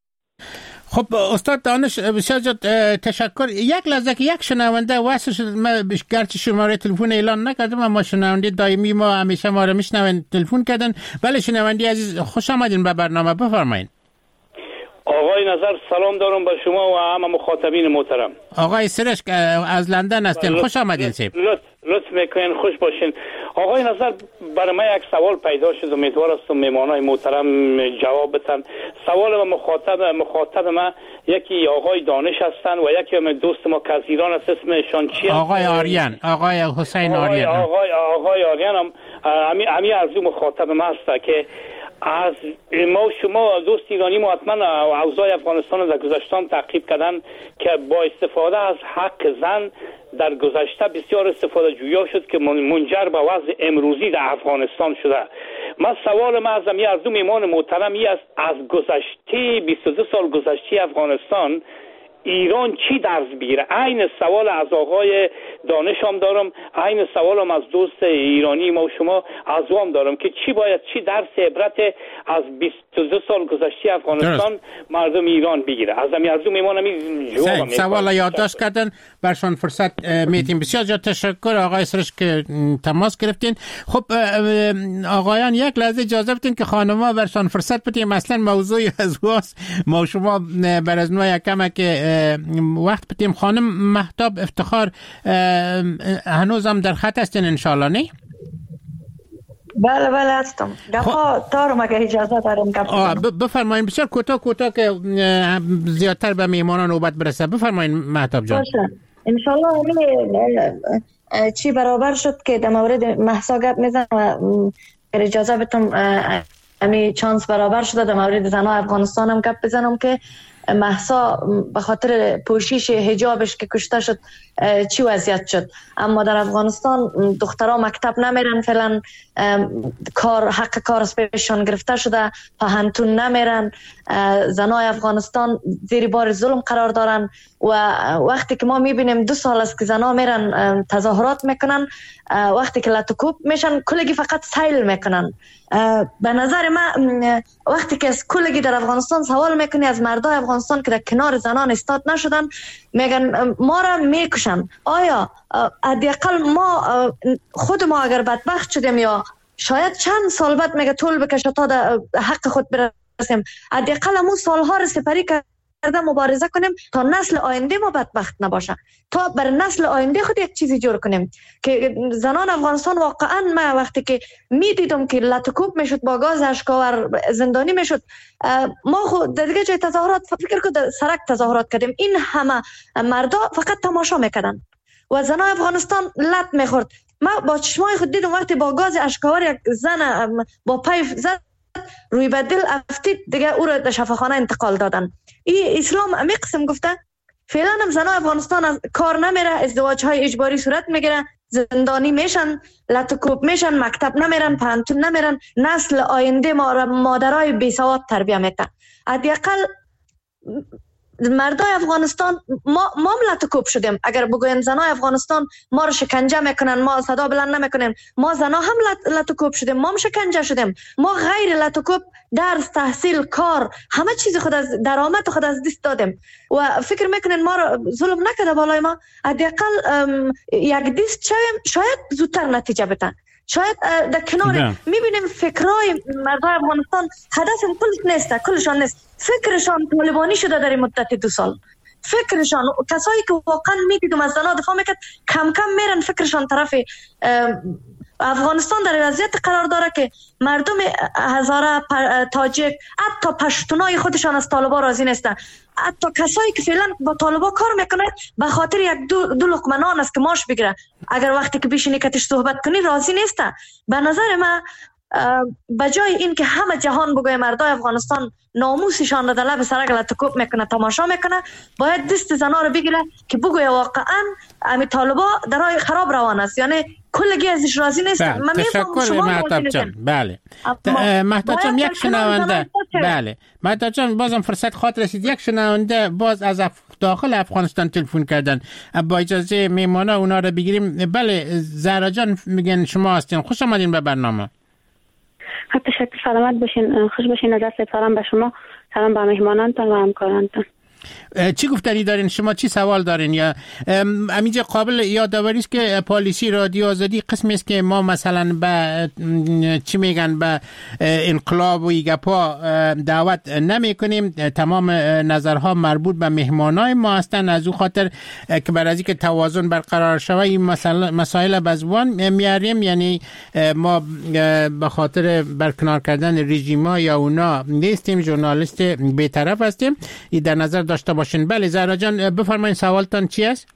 خب استاد دانش بسیار تشکر. یک لحظه که یک شنونده واسه شد، من گرچه شماره تلفن اعلان نکردم اما شنونده دائمی ما همیشه ما رو میشنون تلفن کردن. بله شنونده عزیز، خوش آمدین به برنامه، بفرمایید. آقای نظر سلام دارم به شما و همه مخاطبین محترم. آقای سرش از لندن هستین، خوش آمدین. لطف میکنین، خوش باشین. آقای نظر برای من یک سوال پیدا شد، امیدوار هستم میمانای محترم جواب بدن. سوال مخاطب ما یکی آقای دانش هستن و یکی هم دوست ما که از ایران است، اسمشان چی؟ آقای آریان، آقای حسین آریان. آقای آریان هم همی از مخاطب ما هست که از ما شما دوست ایرانی ما حتما اوضاع افغانستان در گذشته تعقیب کردن که با استفاده از حق زن در گذشته بسیار استفاده جویا شد که منجر به وضع امروزی در افغانستان شده. من سوال ما از دو میمان محترمی است، از گذشته 22 سال گذشته افغانستان ایران چی درس بگیره؟ عین سوال از آقای دانش هم دارم، عین سوال هم از دوست ایرانی ما و شما از وام دارم که چی درس عبرت از 22 سال گذشته افغانستان مردم ایران بگیره. از همی میمانم جواب سوال یادداشت کردن برشان فرصت میتیم. بسیار تشکر آقای سرش که تماس گرفتین. خب آقایان یک لحظه اجازه بدین که خانم‌ها برشان فرصت بدیم. مثلا موضوع از واس ما شما بر از نوع کمه که وقت بدیم. خانم مهتاب افتخار هنوز هم در خط هستین انشالله، نه؟ بله هستم. گپا دارم اگه اجازه دارم بفرمایید. بسیار کوتاه که زیادتر به میهمانان نوبت برسه. بفرمایید مهتاب جان. انشالله چی برابر شد که در مورد مهسا گپ میزنم و اجازه بدم امی چانس برابر شده در مورد زنای افغانستان هم گپ بزنم که مهسا به خاطر پوشش حجابش که کشته شد چی وضعیت شد. اما در افغانستان دخترها مکتب نمیرن، فعلا حق کار از پیششان گرفته شده، پهنتون نمیرن، زنای افغانستان زیر بار ظلم قرار دارن و وقتی که ما میبینیم 2 سال است که زنها میرن تظاهرات میکنن، وقتی که لطکوب میشن کلگی فقط سیل میکنن. به نظر من وقتی که از کلگی در افغانستان سوال میکنی از مردای افغانستان که در کنار زنان استاد نشدن، میگن ما را میکشن. آیا حداقل ما خود ما اگر بدبخت شدیم یا شاید چند سال بعد میگه طول بکشه تا در حق خود برسیم، حداقل همون سالها رو سپری کرده مبارزه کنیم تا نسل آینده ما بدبخت نباشه، تا بر نسل آینده خود یک چیزی جور کنیم که زنان افغانستان واقعا من وقتی که میدیدم که لطکوب میشد با گاز اشکاور زندانی میشد، ما خود در دیگه جای تظاهرات فکر کنم سرک تظاهرات کردیم، این همه مردا فقط تماشا میکردن و زنان افغانستان لط میخورد. ما با چشمای خود دیدم وقتی با گاز اشکاور یک زن با پیف زد روی بدل افتید، دیگه او را در شفاخانه انتقال دادن. این اسلام امی قسم گفته فعلا هم زنای افغانستان کار نمیره، ازدواج های اجباری صورت میگیره، زندانی میشن، لطکوب میشن، مکتب نمیرن، پانتون نمیرن، نسل آینده مادرای بی سواد تربیت میتن. حداقل مردای افغانستان ما لطکوب شدیم. اگر بگوین زنای افغانستان ما رو شکنجه میکنن، ما صدا بلند نمیکنیم، ما زنا هم لطکوب شدیم، ما هم شکنجه شدیم. ما غیر لطکوب درس، تحصیل، کار، همه چیز خود از درآمد خود از دست دادیم و فکر میکنین ما رو ظلم نکرده بالای ما. حداقل یک دست شویم، شاید زودتر نتیجه بدن. شاید در کنار میبینیم فکرای مردای افغانستان هدف کلشان نیست. فکرشان طالبانی شده در مدت 2 سال. فکرشان کسایی که واقعا میدیدم از زنا دفاع میکرد کم کم میرن فکرشان طرف افغانستان در وضعیت قرار داره که مردم هزاره، تاجیک، حتی پشتونای خودشان از طالبا راضی نیستن. حتی کسایی که فعلا با طالبا کار میکنه به خاطر یک دو لقمه نان است که ماش بگیره، اگر وقتی که بشینی کتش صحبت کنی راضی نیستن. به نظر من بجای این که همه جهان بگوی مردای افغانستان ناموسشان را در لب سرک لطکوب میکنه، تماشا میکنه، باید دست زنا رو بگیره که بگوی واقعا امی طالبا در راه خراب روان است، یعنی کلگی ازش راضی نیستن. من تشکر مهتاب جان. بله مهتاب جان، یک شنونده. بله مهتاب جان، بازم فرصت خاطر رسید. یک شنونده باز از داخل افغانستان تلفن کردن، با اجازه میمانا اونا رو بگیریم. بله زهرا جان میگن شما هستین، خوش آمدین به برنامه. تشکر، سلامت باشین، خوش باشین. از سلام به شما، سلام به مهمانانتان و همکارانتان. چی گفتنی دارین شما؟ چی سوال دارین؟ یا همینجا قابل یادآوری است که پالیسی رادیو آزادی قسمی است که ما مثلا به چی میگن به انقلاب و ایگپا دعوت نمی کنیم. تمام نظرها مربوط به مهمانای ما هستند. از او خاطر که برای از اینکه توازن برقرار شود این مسائل بزوان میاریم، یعنی ما به خاطر برکنار کردن رژیما یا اونا نیستیم، ژورنالیست بی‌طرف هستیم. این در نظر داشته باشین. بله زهرا جان بفرمایید سوالتان چی است؟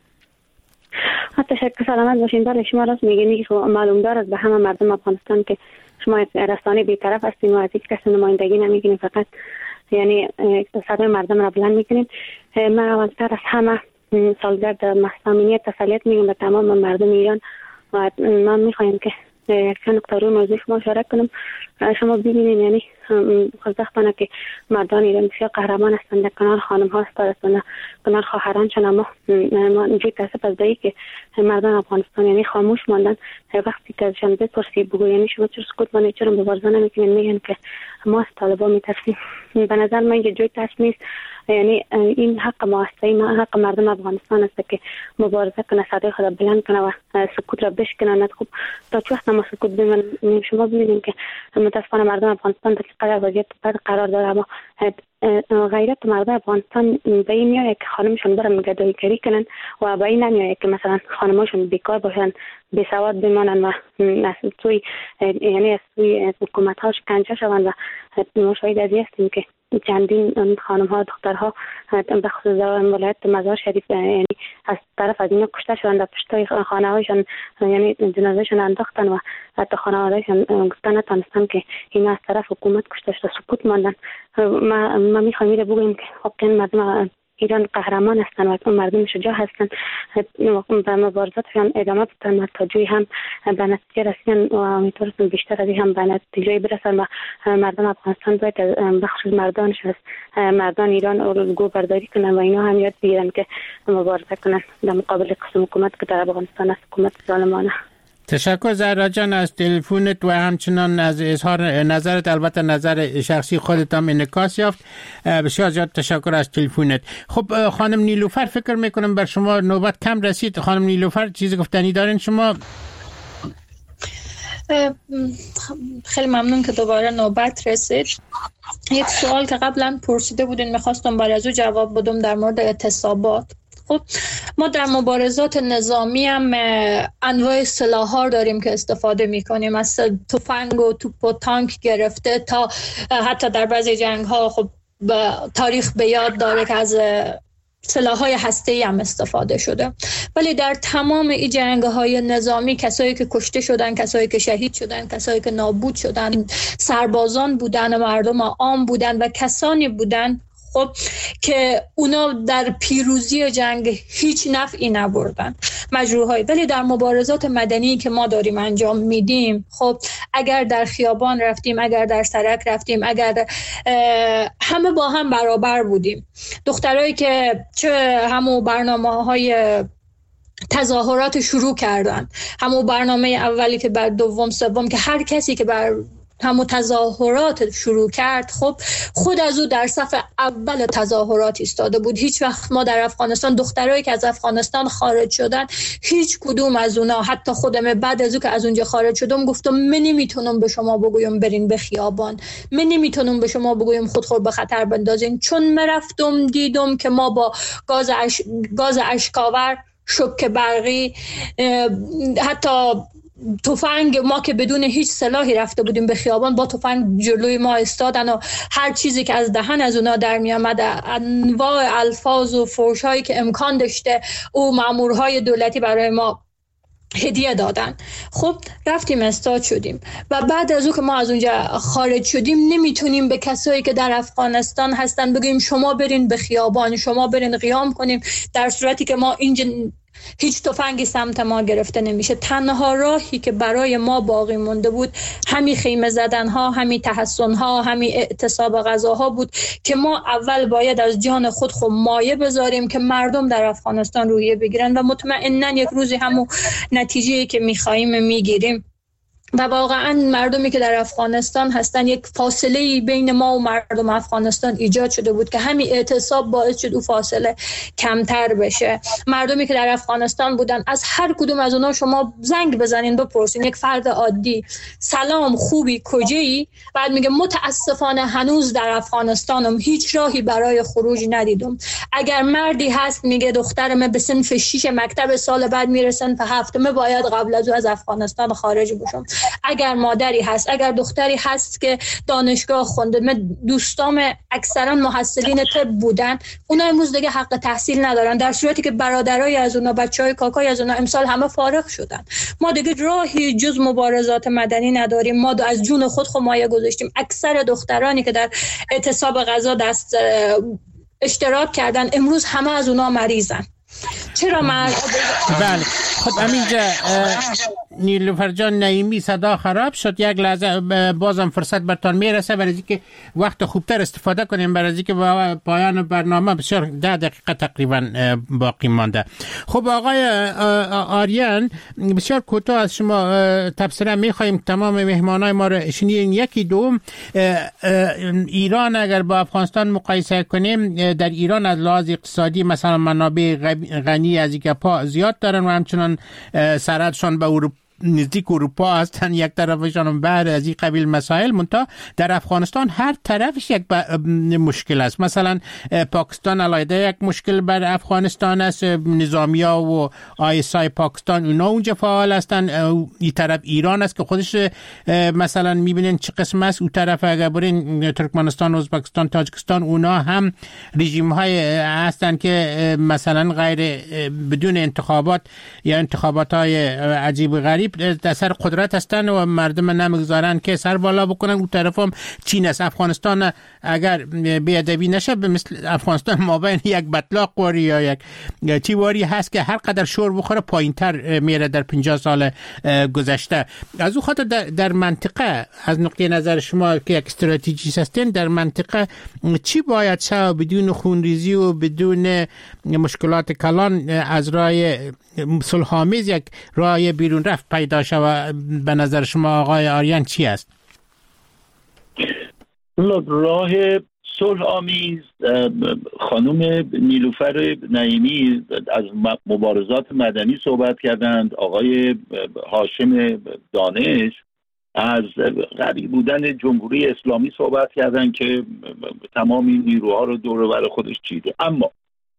تشکر، سلامت باشین. بله شما راست میگین که معلوم داره به همه مردم افغانستان که شما رسانه بی‌طرف هستین و از هیچ کس نمایندگی نمیگین، فقط یعنی صدای مردم را بلند میکنین. من اولتر از همه سالگرد مهسا امینی تسلیت میگم به تمام مردم ایران و من میخوایم که یک نکته روی موضوع شما اشاره کنم. شما ببینید یعنی خوشبختانه که مردان ایران بسیار قهرمان هستند، در کنار خانم ها هستند، کنار خواهرانشان. اما ما اینجوری تاسف از دایی که مردان افغانستان یعنی خاموش ماندن. وقتی که ازشان بپرسی بگو یعنی شما چرا سکوت مانید، چرا مبارزه نمیکنید، میگن که ما از طالبا میترسیم. به نظر من اینجا جای ترس نیست، یعنی این حق ما است، این حق مردم افغانستان است که مبارزه کنه، صدای خود بلند کنه و سکوت را بشکنه. خب تا چه وقت ما سکوت بمانیم؟ شما ببینید که متاسفانه مردم افغانستان در قدر وضعیت بد قرار داره، اما غیرت مردم افغانستان به این میاد که خانمشون برن گداییگری کنن و به این نمیاد که مثلا خانماشون بیکار باشن، بی سواد بمانن و از سوی یعنی از سوی حکومت ها شکنجه شوند. و ما شاهد از هستیم که چندین خانم ها دخترها به خصوص در ولایت مزار شریف یعنی از طرف از اینا کشته شدند، پشتای خانه هایشان یعنی جنازهشان انداختن و حتی خانوادهشان گفتن نتانستن که اینا از طرف حکومت کشته شده، سکوت ماندن. ما میخوایم میره بگوییم که واقعا مردم ایران قهرمان هستند و مردم شجاع هستند و مبارزاتشان ادامه بدن و تا جایی هم به نتیجه رسیدن و امیدوارم بیشتر از این هم به نتیجه برسن و مردم افغانستان باید بخصوص مردانش از مردان ایران الگو برداری کنن و اینا هم یاد بگیرن که مبارزه کنن در مقابل قسم حکومت که در افغانستان است، حکومت ظالمانه. تشکر زهرا جان از تلفنت و همچنان از اظهار نظرت. البته نظر شخصی خودت هم انعکاس یافت. بسیار زیاد تشکر از تلفنت. خب خانم نیلوفر فکر میکنم بر شما نوبت کم رسید. خانم نیلوفر چیزی گفتنی دارین شما؟ خیلی ممنون که دوباره نوبت رسید. یک سوال که قبلا پرسیده بودین میخواستم برای از او جواب بدم در مورد اعتصابات. خب ما در مبارزات نظامی هم انواع سلاح‌ها داریم که استفاده می‌کنیم، از تفنگ و توپ و تانک گرفته تا حتی در بعضی جنگ‌ها خب تاریخ به یاد داره که از سلاح‌های هسته‌ای هم استفاده شده. ولی در تمام این جنگ‌های نظامی کسایی که کشته شدن، کسایی که شهید شدن، کسایی که نابود شدن، سربازان بودن، مردم عام بودن و کسانی بودن خب که اونا در پیروزی جنگ هیچ نفعی نبردن مجروحای. ولی در مبارزات مدنی که ما داریم انجام میدیم، خب اگر در خیابان رفتیم، اگر در سرک رفتیم، اگر همه با هم برابر بودیم. دخترایی که چه همون برنامه‌های تظاهرات شروع کردن، همون برنامه اولی که بر دوم سوم که هر کسی که بر همون تظاهرات شروع کرد، خب خود از او در صف اول تظاهرات ایستاده بود. هیچ وقت ما در افغانستان دخترایی که از افغانستان خارج شدن، هیچ کدوم از اونا، حتی خودم بعد از او که از اونجا خارج شدم گفتم من نمیتونم به شما بگویم برین به خیابان، من نمیتونم به شما بگویم خودخور به خطر بندازین، چون من رفتم دیدم که ما با گاز اشکاور، شوک برقی، حتی تفنگ، ما که بدون هیچ سلاحی رفته بودیم به خیابان، با تفنگ جلوی ما استادن و هر چیزی که از دهن از اونا در می آمد، انواع الفاظ و فحش‌هایی که امکان داشته او مامورهای دولتی برای ما هدیه دادن. خب رفتیم استاد شدیم و بعد از او که ما از اونجا خارج شدیم نمیتونیم به کسایی که در افغانستان هستن بگیم شما برین به خیابان، شما برین قیام کنیم، در صورتی که ما اینجا هیچ تفنگی سمت ما گرفته نمیشه. تنها راهی که برای ما باقی مونده بود همین خیمه زدن ها، همین تحصن ها، همین اعتصاب غذاها بود که ما اول باید از جان خود مایه بذاریم که مردم در افغانستان روحیه بگیرن و مطمئناً یک روزی همون نتیجه‌ای که می‌خوایم میگیریم. و واقعا مردمی که در افغانستان هستن، یک فاصله بین ما و مردم افغانستان ایجاد شده بود که همین اعتصاب باعث شد او فاصله کمتر بشه. مردمی که در افغانستان بودن، از هر کدوم از اونا شما زنگ بزنین بپرسین، یک فرد عادی سلام خوبی کجایی، بعد میگه متاسفانه هنوز در افغانستانم، هیچ راهی برای خروج ندیدم. اگر مردی هست میگه دخترم به صنف 6 مکتب سال بعد میرسن به 7 باید قبل از او از افغانستان خارج بشم. اگر مادری هست، اگر دختری هست که دانشگاه خونده، من دوستام اکثرا محصلین طب بودن، اونا امروز دیگه حق تحصیل ندارن، در صورتی که برادرای از اونا، بچهای کاکای از اونا امسال همه فارغ شدن. ما دیگه راهی جز مبارزات مدنی نداریم. ما از جون خود مایه گذاشتیم. اکثر دخترانی که در اعتصاب غذا دست اشتراک کردن امروز همه از اونا مریضن. چرا بله. خب همینجا نیلوفر جان نعیمی صدا خراب شد، یک لحظه بازم فرصت برتان میرسه برای اینکه وقت خوبتر استفاده کنیم، برای اینکه پایان برنامه بسیار 10 دقیقه تقریبا باقی مانده. خب آقای آریان، بسیار کوتاه از شما تبصره میخوایم، تمام مهمانای ما رو شنیدین. یکی دوم، ایران اگر با افغانستان مقایسه کنیم، در ایران از لحاظ اقتصادی مثلا منابع غنی از اینکه پا زیاد دارن و همچنان سرحدشان به نزدیک اروپا هستن، یک طرفشان بحر، از این قبیل مسائل. منتها در افغانستان هر طرفش یک مشکل است. مثلا پاکستان علیه یک مشکل بر افغانستان است، نظامیا و آیسای پاکستان اونا اونجا فعال هستن. این طرف ایران است که خودش مثلا میبینین چه قسم است. اون طرف اگر برین ترکمنستان، ازبکستان، تاجیکستان، اونا هم رژیم های هستن که مثلا غیر بدون انتخابات یا انتخابات های عجیب غریب در سر قدرت هستن و مردم نمیگذارن که سر بالا بکنن. اون طرف هم چین است. افغانستان اگر بی‌ادبی نشه مثل افغانستان مابین یک بطلاق واری یا یک چیواری هست که هر قدر شور بخوره پایینتر میره در 50 سال گذشته. از اون خاطر در منطقه، از نقطه نظر شما که یک استراتژیست هستین، در منطقه چی باید شود بدون خونریزی و بدون مشکلات کلان از راه صلح‌آمیز یک راه بیرون رفت پیدا شود؟ به نظر شما آقای آریان چی است؟ راه صلح آمیز، خانم نیلوفر نعیمی از مبارزات مدنی صحبت کردند، آقای هاشم دانش از قوی بودن جمهوری اسلامی صحبت کردند که تمام نیروها رو دور و بر خودش چیده. اما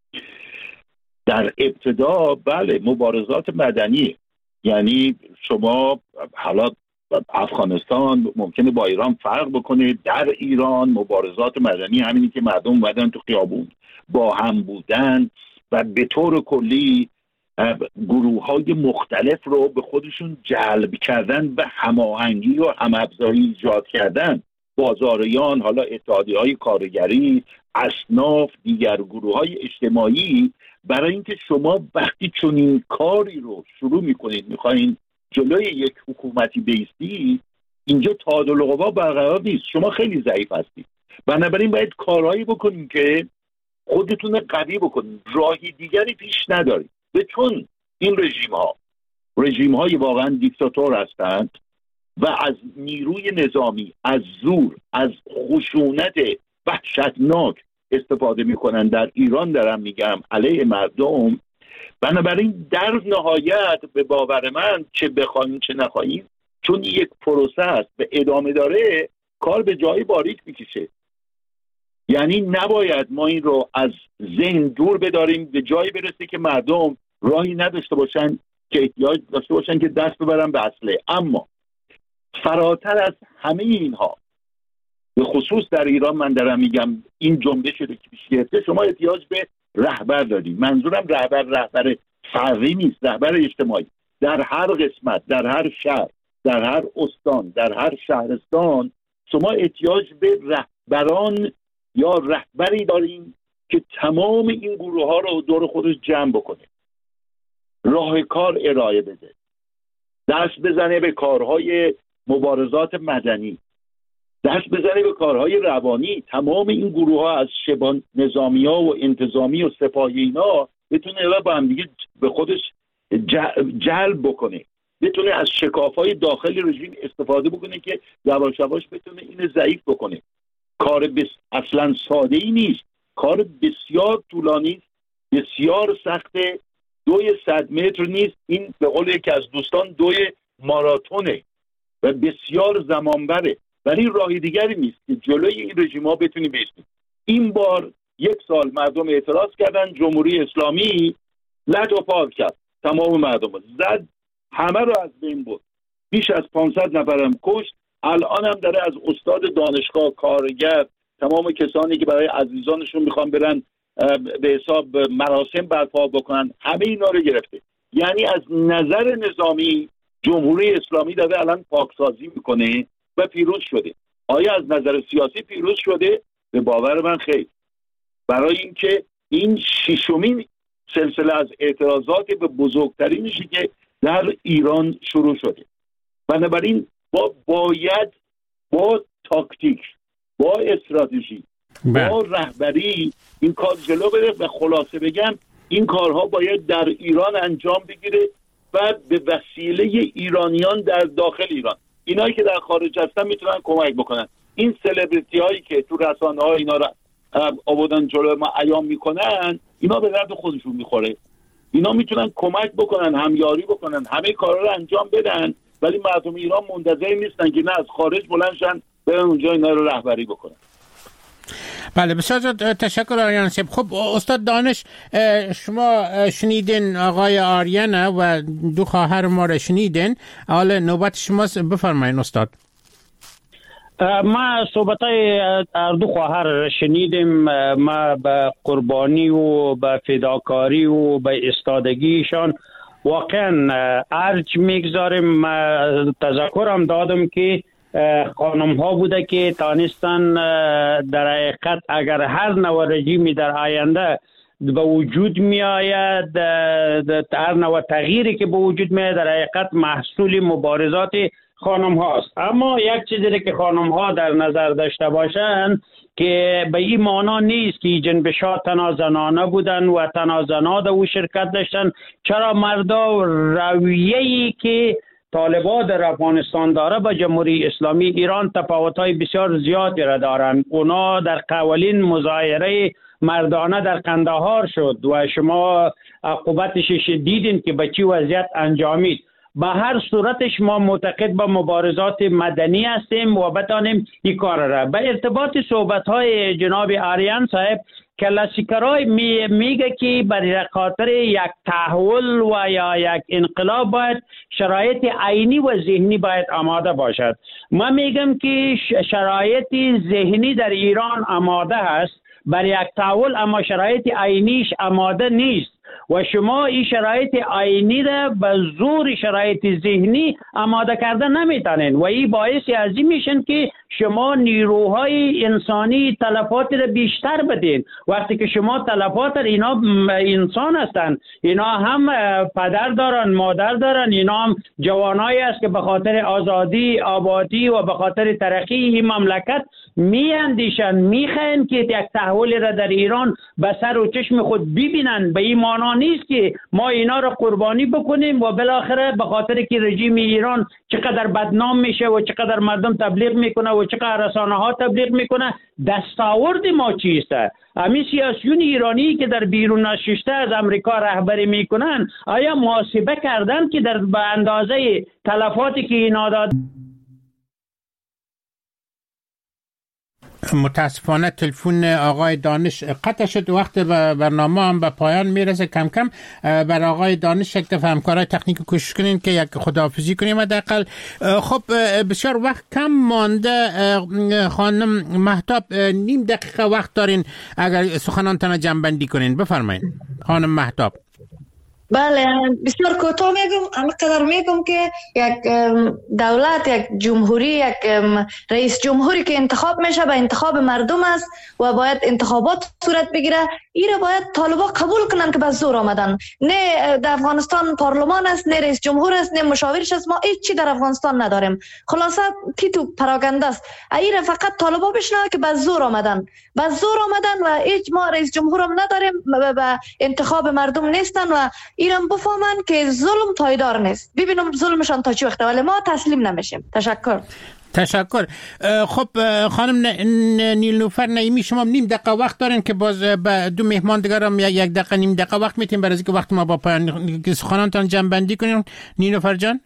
در ابتدا بله مبارزات مدنی، یعنی شما حالا افغانستان ممکنه با ایران فرق بکنه، در ایران مبارزات مدنی همینی که مردم اومدن تو خیابون با هم بودن و به طور کلی گروه‌های مختلف رو به خودشون جلب کردن، به هماهنگی و هم‌افزایی ایجاد کردن. بازاریان، حالا اتحادیه‌های کارگری، اصناف، دیگر گروه‌های اجتماعی، برای اینکه شما وقتی چنین کاری رو شروع میکنید، میخواین جلوی یک حکومتی بیستی، اینجا تعادل قوا برقرار نیست، شما خیلی ضعیف هستید. بنابراین باید کارهایی بکنید که خودتون قوی بکنید، راهی دیگری پیش ندارید. به چون این رژیم های واقعا دیکتاتور هستند و از نیروی نظامی، از زور، از خشونت وحشتناک استفاده میکنن. در ایران دارم میگم، علیه مردم. بنابراین در نهایت به باور من، چه بخوایم چه نخواهیم، چون یک پروسه است به ادامه داره، کار به جای باریک میکشه. یعنی نباید ما این رو از ذهن دور بداریم، به جایی برسه که مردم راهی نداشته باشن، که احتیاج داشته باشن که دست ببرن به اسلحه. اما فراتر از همه اینها، به خصوص در ایران من دارم میگم، این جنبش رو که پیش گرفته، شما احتیاج به رهبر دارید. منظورم رهبر فردی نیست، رهبر اجتماعی. در هر قسمت، در هر شهر، در هر استان، در هر شهرستان شما احتیاج به رهبران یا رهبری دارین که تمام این گروه ها رو دور خودش جمع بکنه، راه کار ارائه بده، دست بزنه به کارهای مبارزات مدنی، دست بزنه به کارهای روانی. تمام این گروه ها از شبان نظامی ها و انتظامی و سپاهی اینا بتونه با هم دیگه به خودش جلب بکنه، بتونه از شکافهای داخل رژیم استفاده بکنه که یواش یواش بتونه اینو ضعیف بکنه. کار اصلا ساده ای نیست، کار بسیار طولانی است، بسیار سخته. 200 متر نیست، این به قول یکی از دوستان 2 ماراتونه و بسیار زمان بره، ولی راه دیگری نیست که جلوی این رژیم ها بتونیم بیستیم. این بار 1 سال مردم اعتراض کردن، جمهوری اسلامی لج و پار کرد، تمام مردم زد، همه رو از بین برد، بیش از 500 نفرم کشت. الان هم داره از استاد دانشگاه، کارگر، تمام کسانی که برای عزیزانشون میخوان برن به حساب مراسم برپا بکنن، همه اینا رو گرفته. یعنی از نظر نظامی جمهوری اسلامی داره الان پاکسازی میکنه و پیروز شده. آیا از نظر سیاسی پیروز شده؟ به باور من خیر. برای اینکه این 6مین سلسله از اعتراضات به بزرگترینشی که در ایران شروع شده. بنابراین باید با تاکتیک، با استراتژی، با رهبری این کار جلو بره. و خلاصه بگم این کارها باید در ایران انجام بگیره و به وسیله ایرانیان در داخل ایران، اینایی که در خارج هستن میتونن کمک بکنن. این سلبریتی هایی که تو رسانه ها اینا رو آوردن جلو ما عیان میکنن، اینا به درد خودشون میخوره. اینا میتونن کمک بکنن، همیاری بکنن، همه کارا رو انجام بدن، ولی مردم ایران منتظر نیستن که نه از خارج بلندشن برن اونجا اینا رو رهبری بکنن. بله، بسیار تشکر آریان صاحب. خب استاد دانش، شما شنیدین آقای آریان و 2 خواهر ما را شنیدین، حالا نوبت شماست، بفرمایید استاد. ما صحبتای 2 خواهر شنیدیم. ما به قربانی و به فداکاری و به استادگیشان واقعا ارج میگذاریم. ما تذکرم دادم که خانم ها بوده که تانستن در حقیقت اگر هر نوع رژیمی در آینده به وجود می آید، هر نوع تغییری که به وجود می آید در حقیقت محصول مبارزات خانم هاست. اما یک چیزی که خانم ها در نظر داشته باشند که به این معنا نیست که جنبشات تنها زنانه بودن و تنها زنان در او شرکت داشتن. چرا مردا رویه‌ای که طالبان در افغانستان داره با جمهوری اسلامی ایران تفاوت‌های بسیار زیادی را دارند. اونا در قوالین مظاهره مردانه در قندهار شد و شما عقوبتش دیدین که به چی وضعیت انجامید. به هر صورتش ما معتقد به مبارزات مدنی هستیم و بتانیم این کار را. به ارتباط صحبت‌های جناب آریان صاحب، کلاسیکرای میگه که برای خاطر یک تحول و یا یک انقلاب باید شرایط عینی و ذهنی باید آماده باشد. من میگم که شرایط ذهنی در ایران آماده است برای یک تحول، اما شرایط عینیش آماده نیست و شما این شرایط آینی را به زور شرایط ذهنی آماده کرده نمیتونین و این باعث از این میشن که شما نیروهای انسانی تلفات را بیشتر بدین. وقتی که شما تلفات اینا انسان هستن، اینا هم پدر دارن، مادر دارن، اینا هم جوانایی است که به خاطر آزادی، آبادی و به خاطر ترقی این مملکت میاندیشن، میخواین که یک تحول را در ایران به سر و چشم خود ببینن. به این معنا نیست که ما اینا را قربانی بکنیم و بالاخره به خاطر که رژیم ایران چقدر بدنام میشه و چقدر مردم تبلیغ میکنه و چقدر رسانه ها تبلیغ میکنه، دستاورد ما چیست؟ همین سیاسیون ایرانی که در بیرون نشسته از امریکا رهبری میکنن آیا محاسبه کردن که در به اندازه تلفاتی که اینا داد؟ متاسفانه تلفن آقای دانش قطع شد. وقت برنامه هم به پایان میرسه. کم کم بر آقای دانش یک دفعه همکارای تکنیک کوشش کنین که یک خداحافظی کنیم حداقل. خب بسیار وقت کم مانده. خانم مهتاب نیم دقیقه وقت دارین اگر سخنانتان جمع بندی کنین. بفرمایید خانم مهتاب. بله بسیار کوتاه میگم. همینقدر میگم که یک دولت، یک جمهوری، یک رئیس جمهوری که انتخاب میشه به انتخاب مردم است و باید انتخابات صورت بگیره. ایره باید طالبا قبول کنن که به زور آمدن. نه در افغانستان پارلمان است، نه رئیس جمهور است، نه مشاورش است. ما هیچ چی در افغانستان نداریم. خلاصه تیتو پراگنده است. ایره فقط طالبا بشنوه که به زور آمدن، به زور آمدن و هیچ ما رئیس جمهور هم نداریم، به انتخاب مردم نیستن و ایران بفهمن که ظلم پایدار نیست. ببینم ظلمشان تا چه وقته، ولی ما تسلیم نمیشیم. تشکر. خب خانم نیلوفر نعیمی، شما نیم دقیقه وقت دارین که باز به دو مهمان دیگر هم یک دقیقه نیم دقیقه وقت میتیم برای اینکه وقت ما با پایان سخنانتان جمع بندی کنیم. نیلوفر جان.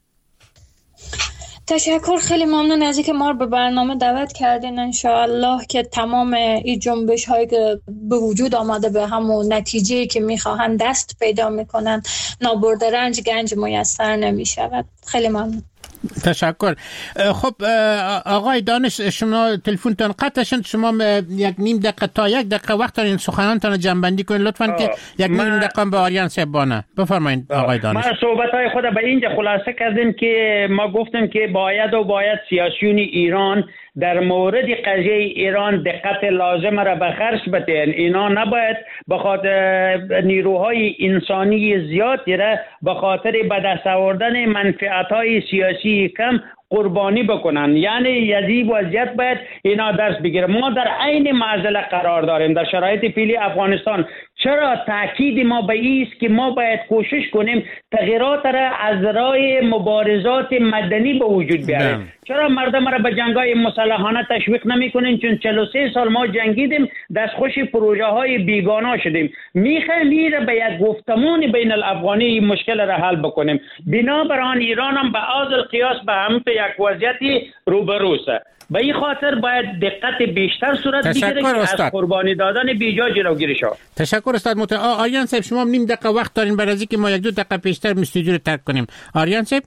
تشکر، خیلی ممنون از اینکه ما رو به برنامه دعوت کردین. انشاءالله که تمام این جنبش هایی که به وجود آمده به همون نتیجه که میخواهند دست پیدا میکنن، نابرده رنج گنج میسر نمیشود. خیلی ممنون. تشکر. خب آقای دانش، شما تلفنتون قطع شد. شما یک نیم دقیقه تا یک دقیقه وقت دارین سخنانتان جمع بندی کنید لطفاً که یک نیم دقیقه به آریان صاحبانه. بفرمایید آقای دانش. ما صحبت‌های خود به اینجا خلاصه کردیم که ما گفتیم که باید سیاسیون ایران در مورد قضیه ایران دقت لازم را به خرج بدهند. اینا نباید به خاطر نیروهای انسانی زیادی را به خاطر به دست آوردن منفعت‌های سیاسی کم قربانی بکنن. یعنی یزی وضعیت باید اینا درس بگیره. ما در عین معضله قرار داریم در شرایط فعلی افغانستان. چرا تاکید ما به این است که ما باید کوشش کنیم تغییرات را از راه مبارزات مدنی به وجود بیاریم؟ چرا مردم را به جنگ‌های مسلحانه تشویق نمی‌کنیم؟ چون 43 سال ما جنگیدیم، دستخوش پروژه های بیگانه شدیم. میخوایم این را به یک گفتمان بین الافغانی مشکل را حل بکنیم. بنابراین ایران هم به عادل قیاس به همین یک وضعیتی روبروست. به این خاطر باید دقت بیشتر صورت بگیره که از قربانی دادن بیجا جلوگیری شود. تشکر استاد. آریان صاحب شما نیم دقیقه وقت دارین برای اینکه ما یک دو دقیقه پیشتر استودیو رو ترک کنیم. آریان صاحب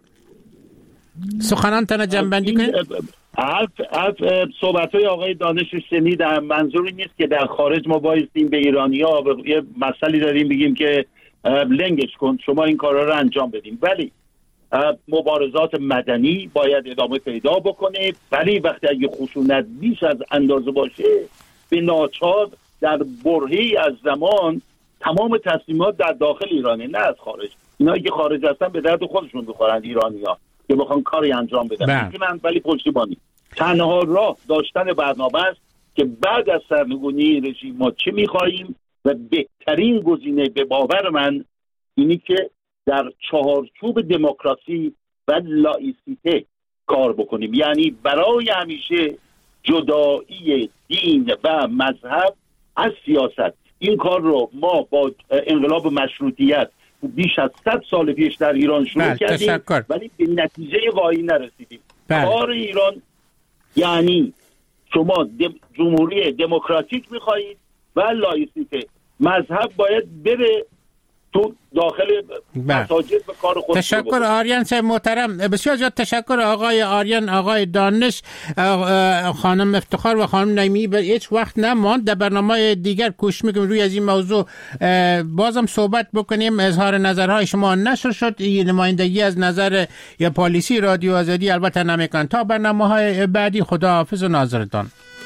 سخنانتان جمع بندی کنید. صحبت‌های آقای دانش شنیدم. منظوری نیست که در خارج ما بایستیم به ایرانی‌ها یه مسئله داریم بگیم که لنگش کن شما این کارا رو انجام بدیم، ولی مبارزات مدنی باید ادامه پیدا بکنه. ولی وقتی اگه خشونت بیش از اندازه باشه به ناچار در برهه‌ای از زمان تمام تصمیمات در داخل ایرانه، نه از خارج. اینا که خارج هستن به درد خودشون بخورن ایرانی‌ها که بخوان کاری انجام بدن میتونن، ولی پشتیبانی. تنها راه داشتن برنامه است که بعد از سرنگونی رژیم ما چه می‌خوایم و بهترین گزینه به باور من اینی که در چهارچوب دموکراسی و لایسیته کار بکنیم. یعنی برای همیشه جدایی دین و مذهب از سیاست. این کار رو ما با انقلاب مشروطیت بیش از 100 سال پیش در ایران شروع کردیم، ولی به نتیجه واهی نرسیدیم. کار ایران یعنی شما جمهوری دموکراتیک میخواهید و لایسیته. مذهب باید بره تو داخل مساجد به کار خود. تشکر آریان صاحب محترم، بسیار زیاد تشکر آقای آریان، آقای دانش، خانم افتخار و خانم نعیمی. به هیچ وقت نماند، در برنامه دیگر کوشش میکنیم روی از این موضوع بازم صحبت بکنیم. اظهار نظرهای شما نشر شد، نمایندگی از نظر یا پالیسی رادیو آزادی البته نمیکن. تا برنامه‌های بعدی، خدا حافظ و ناظرتان.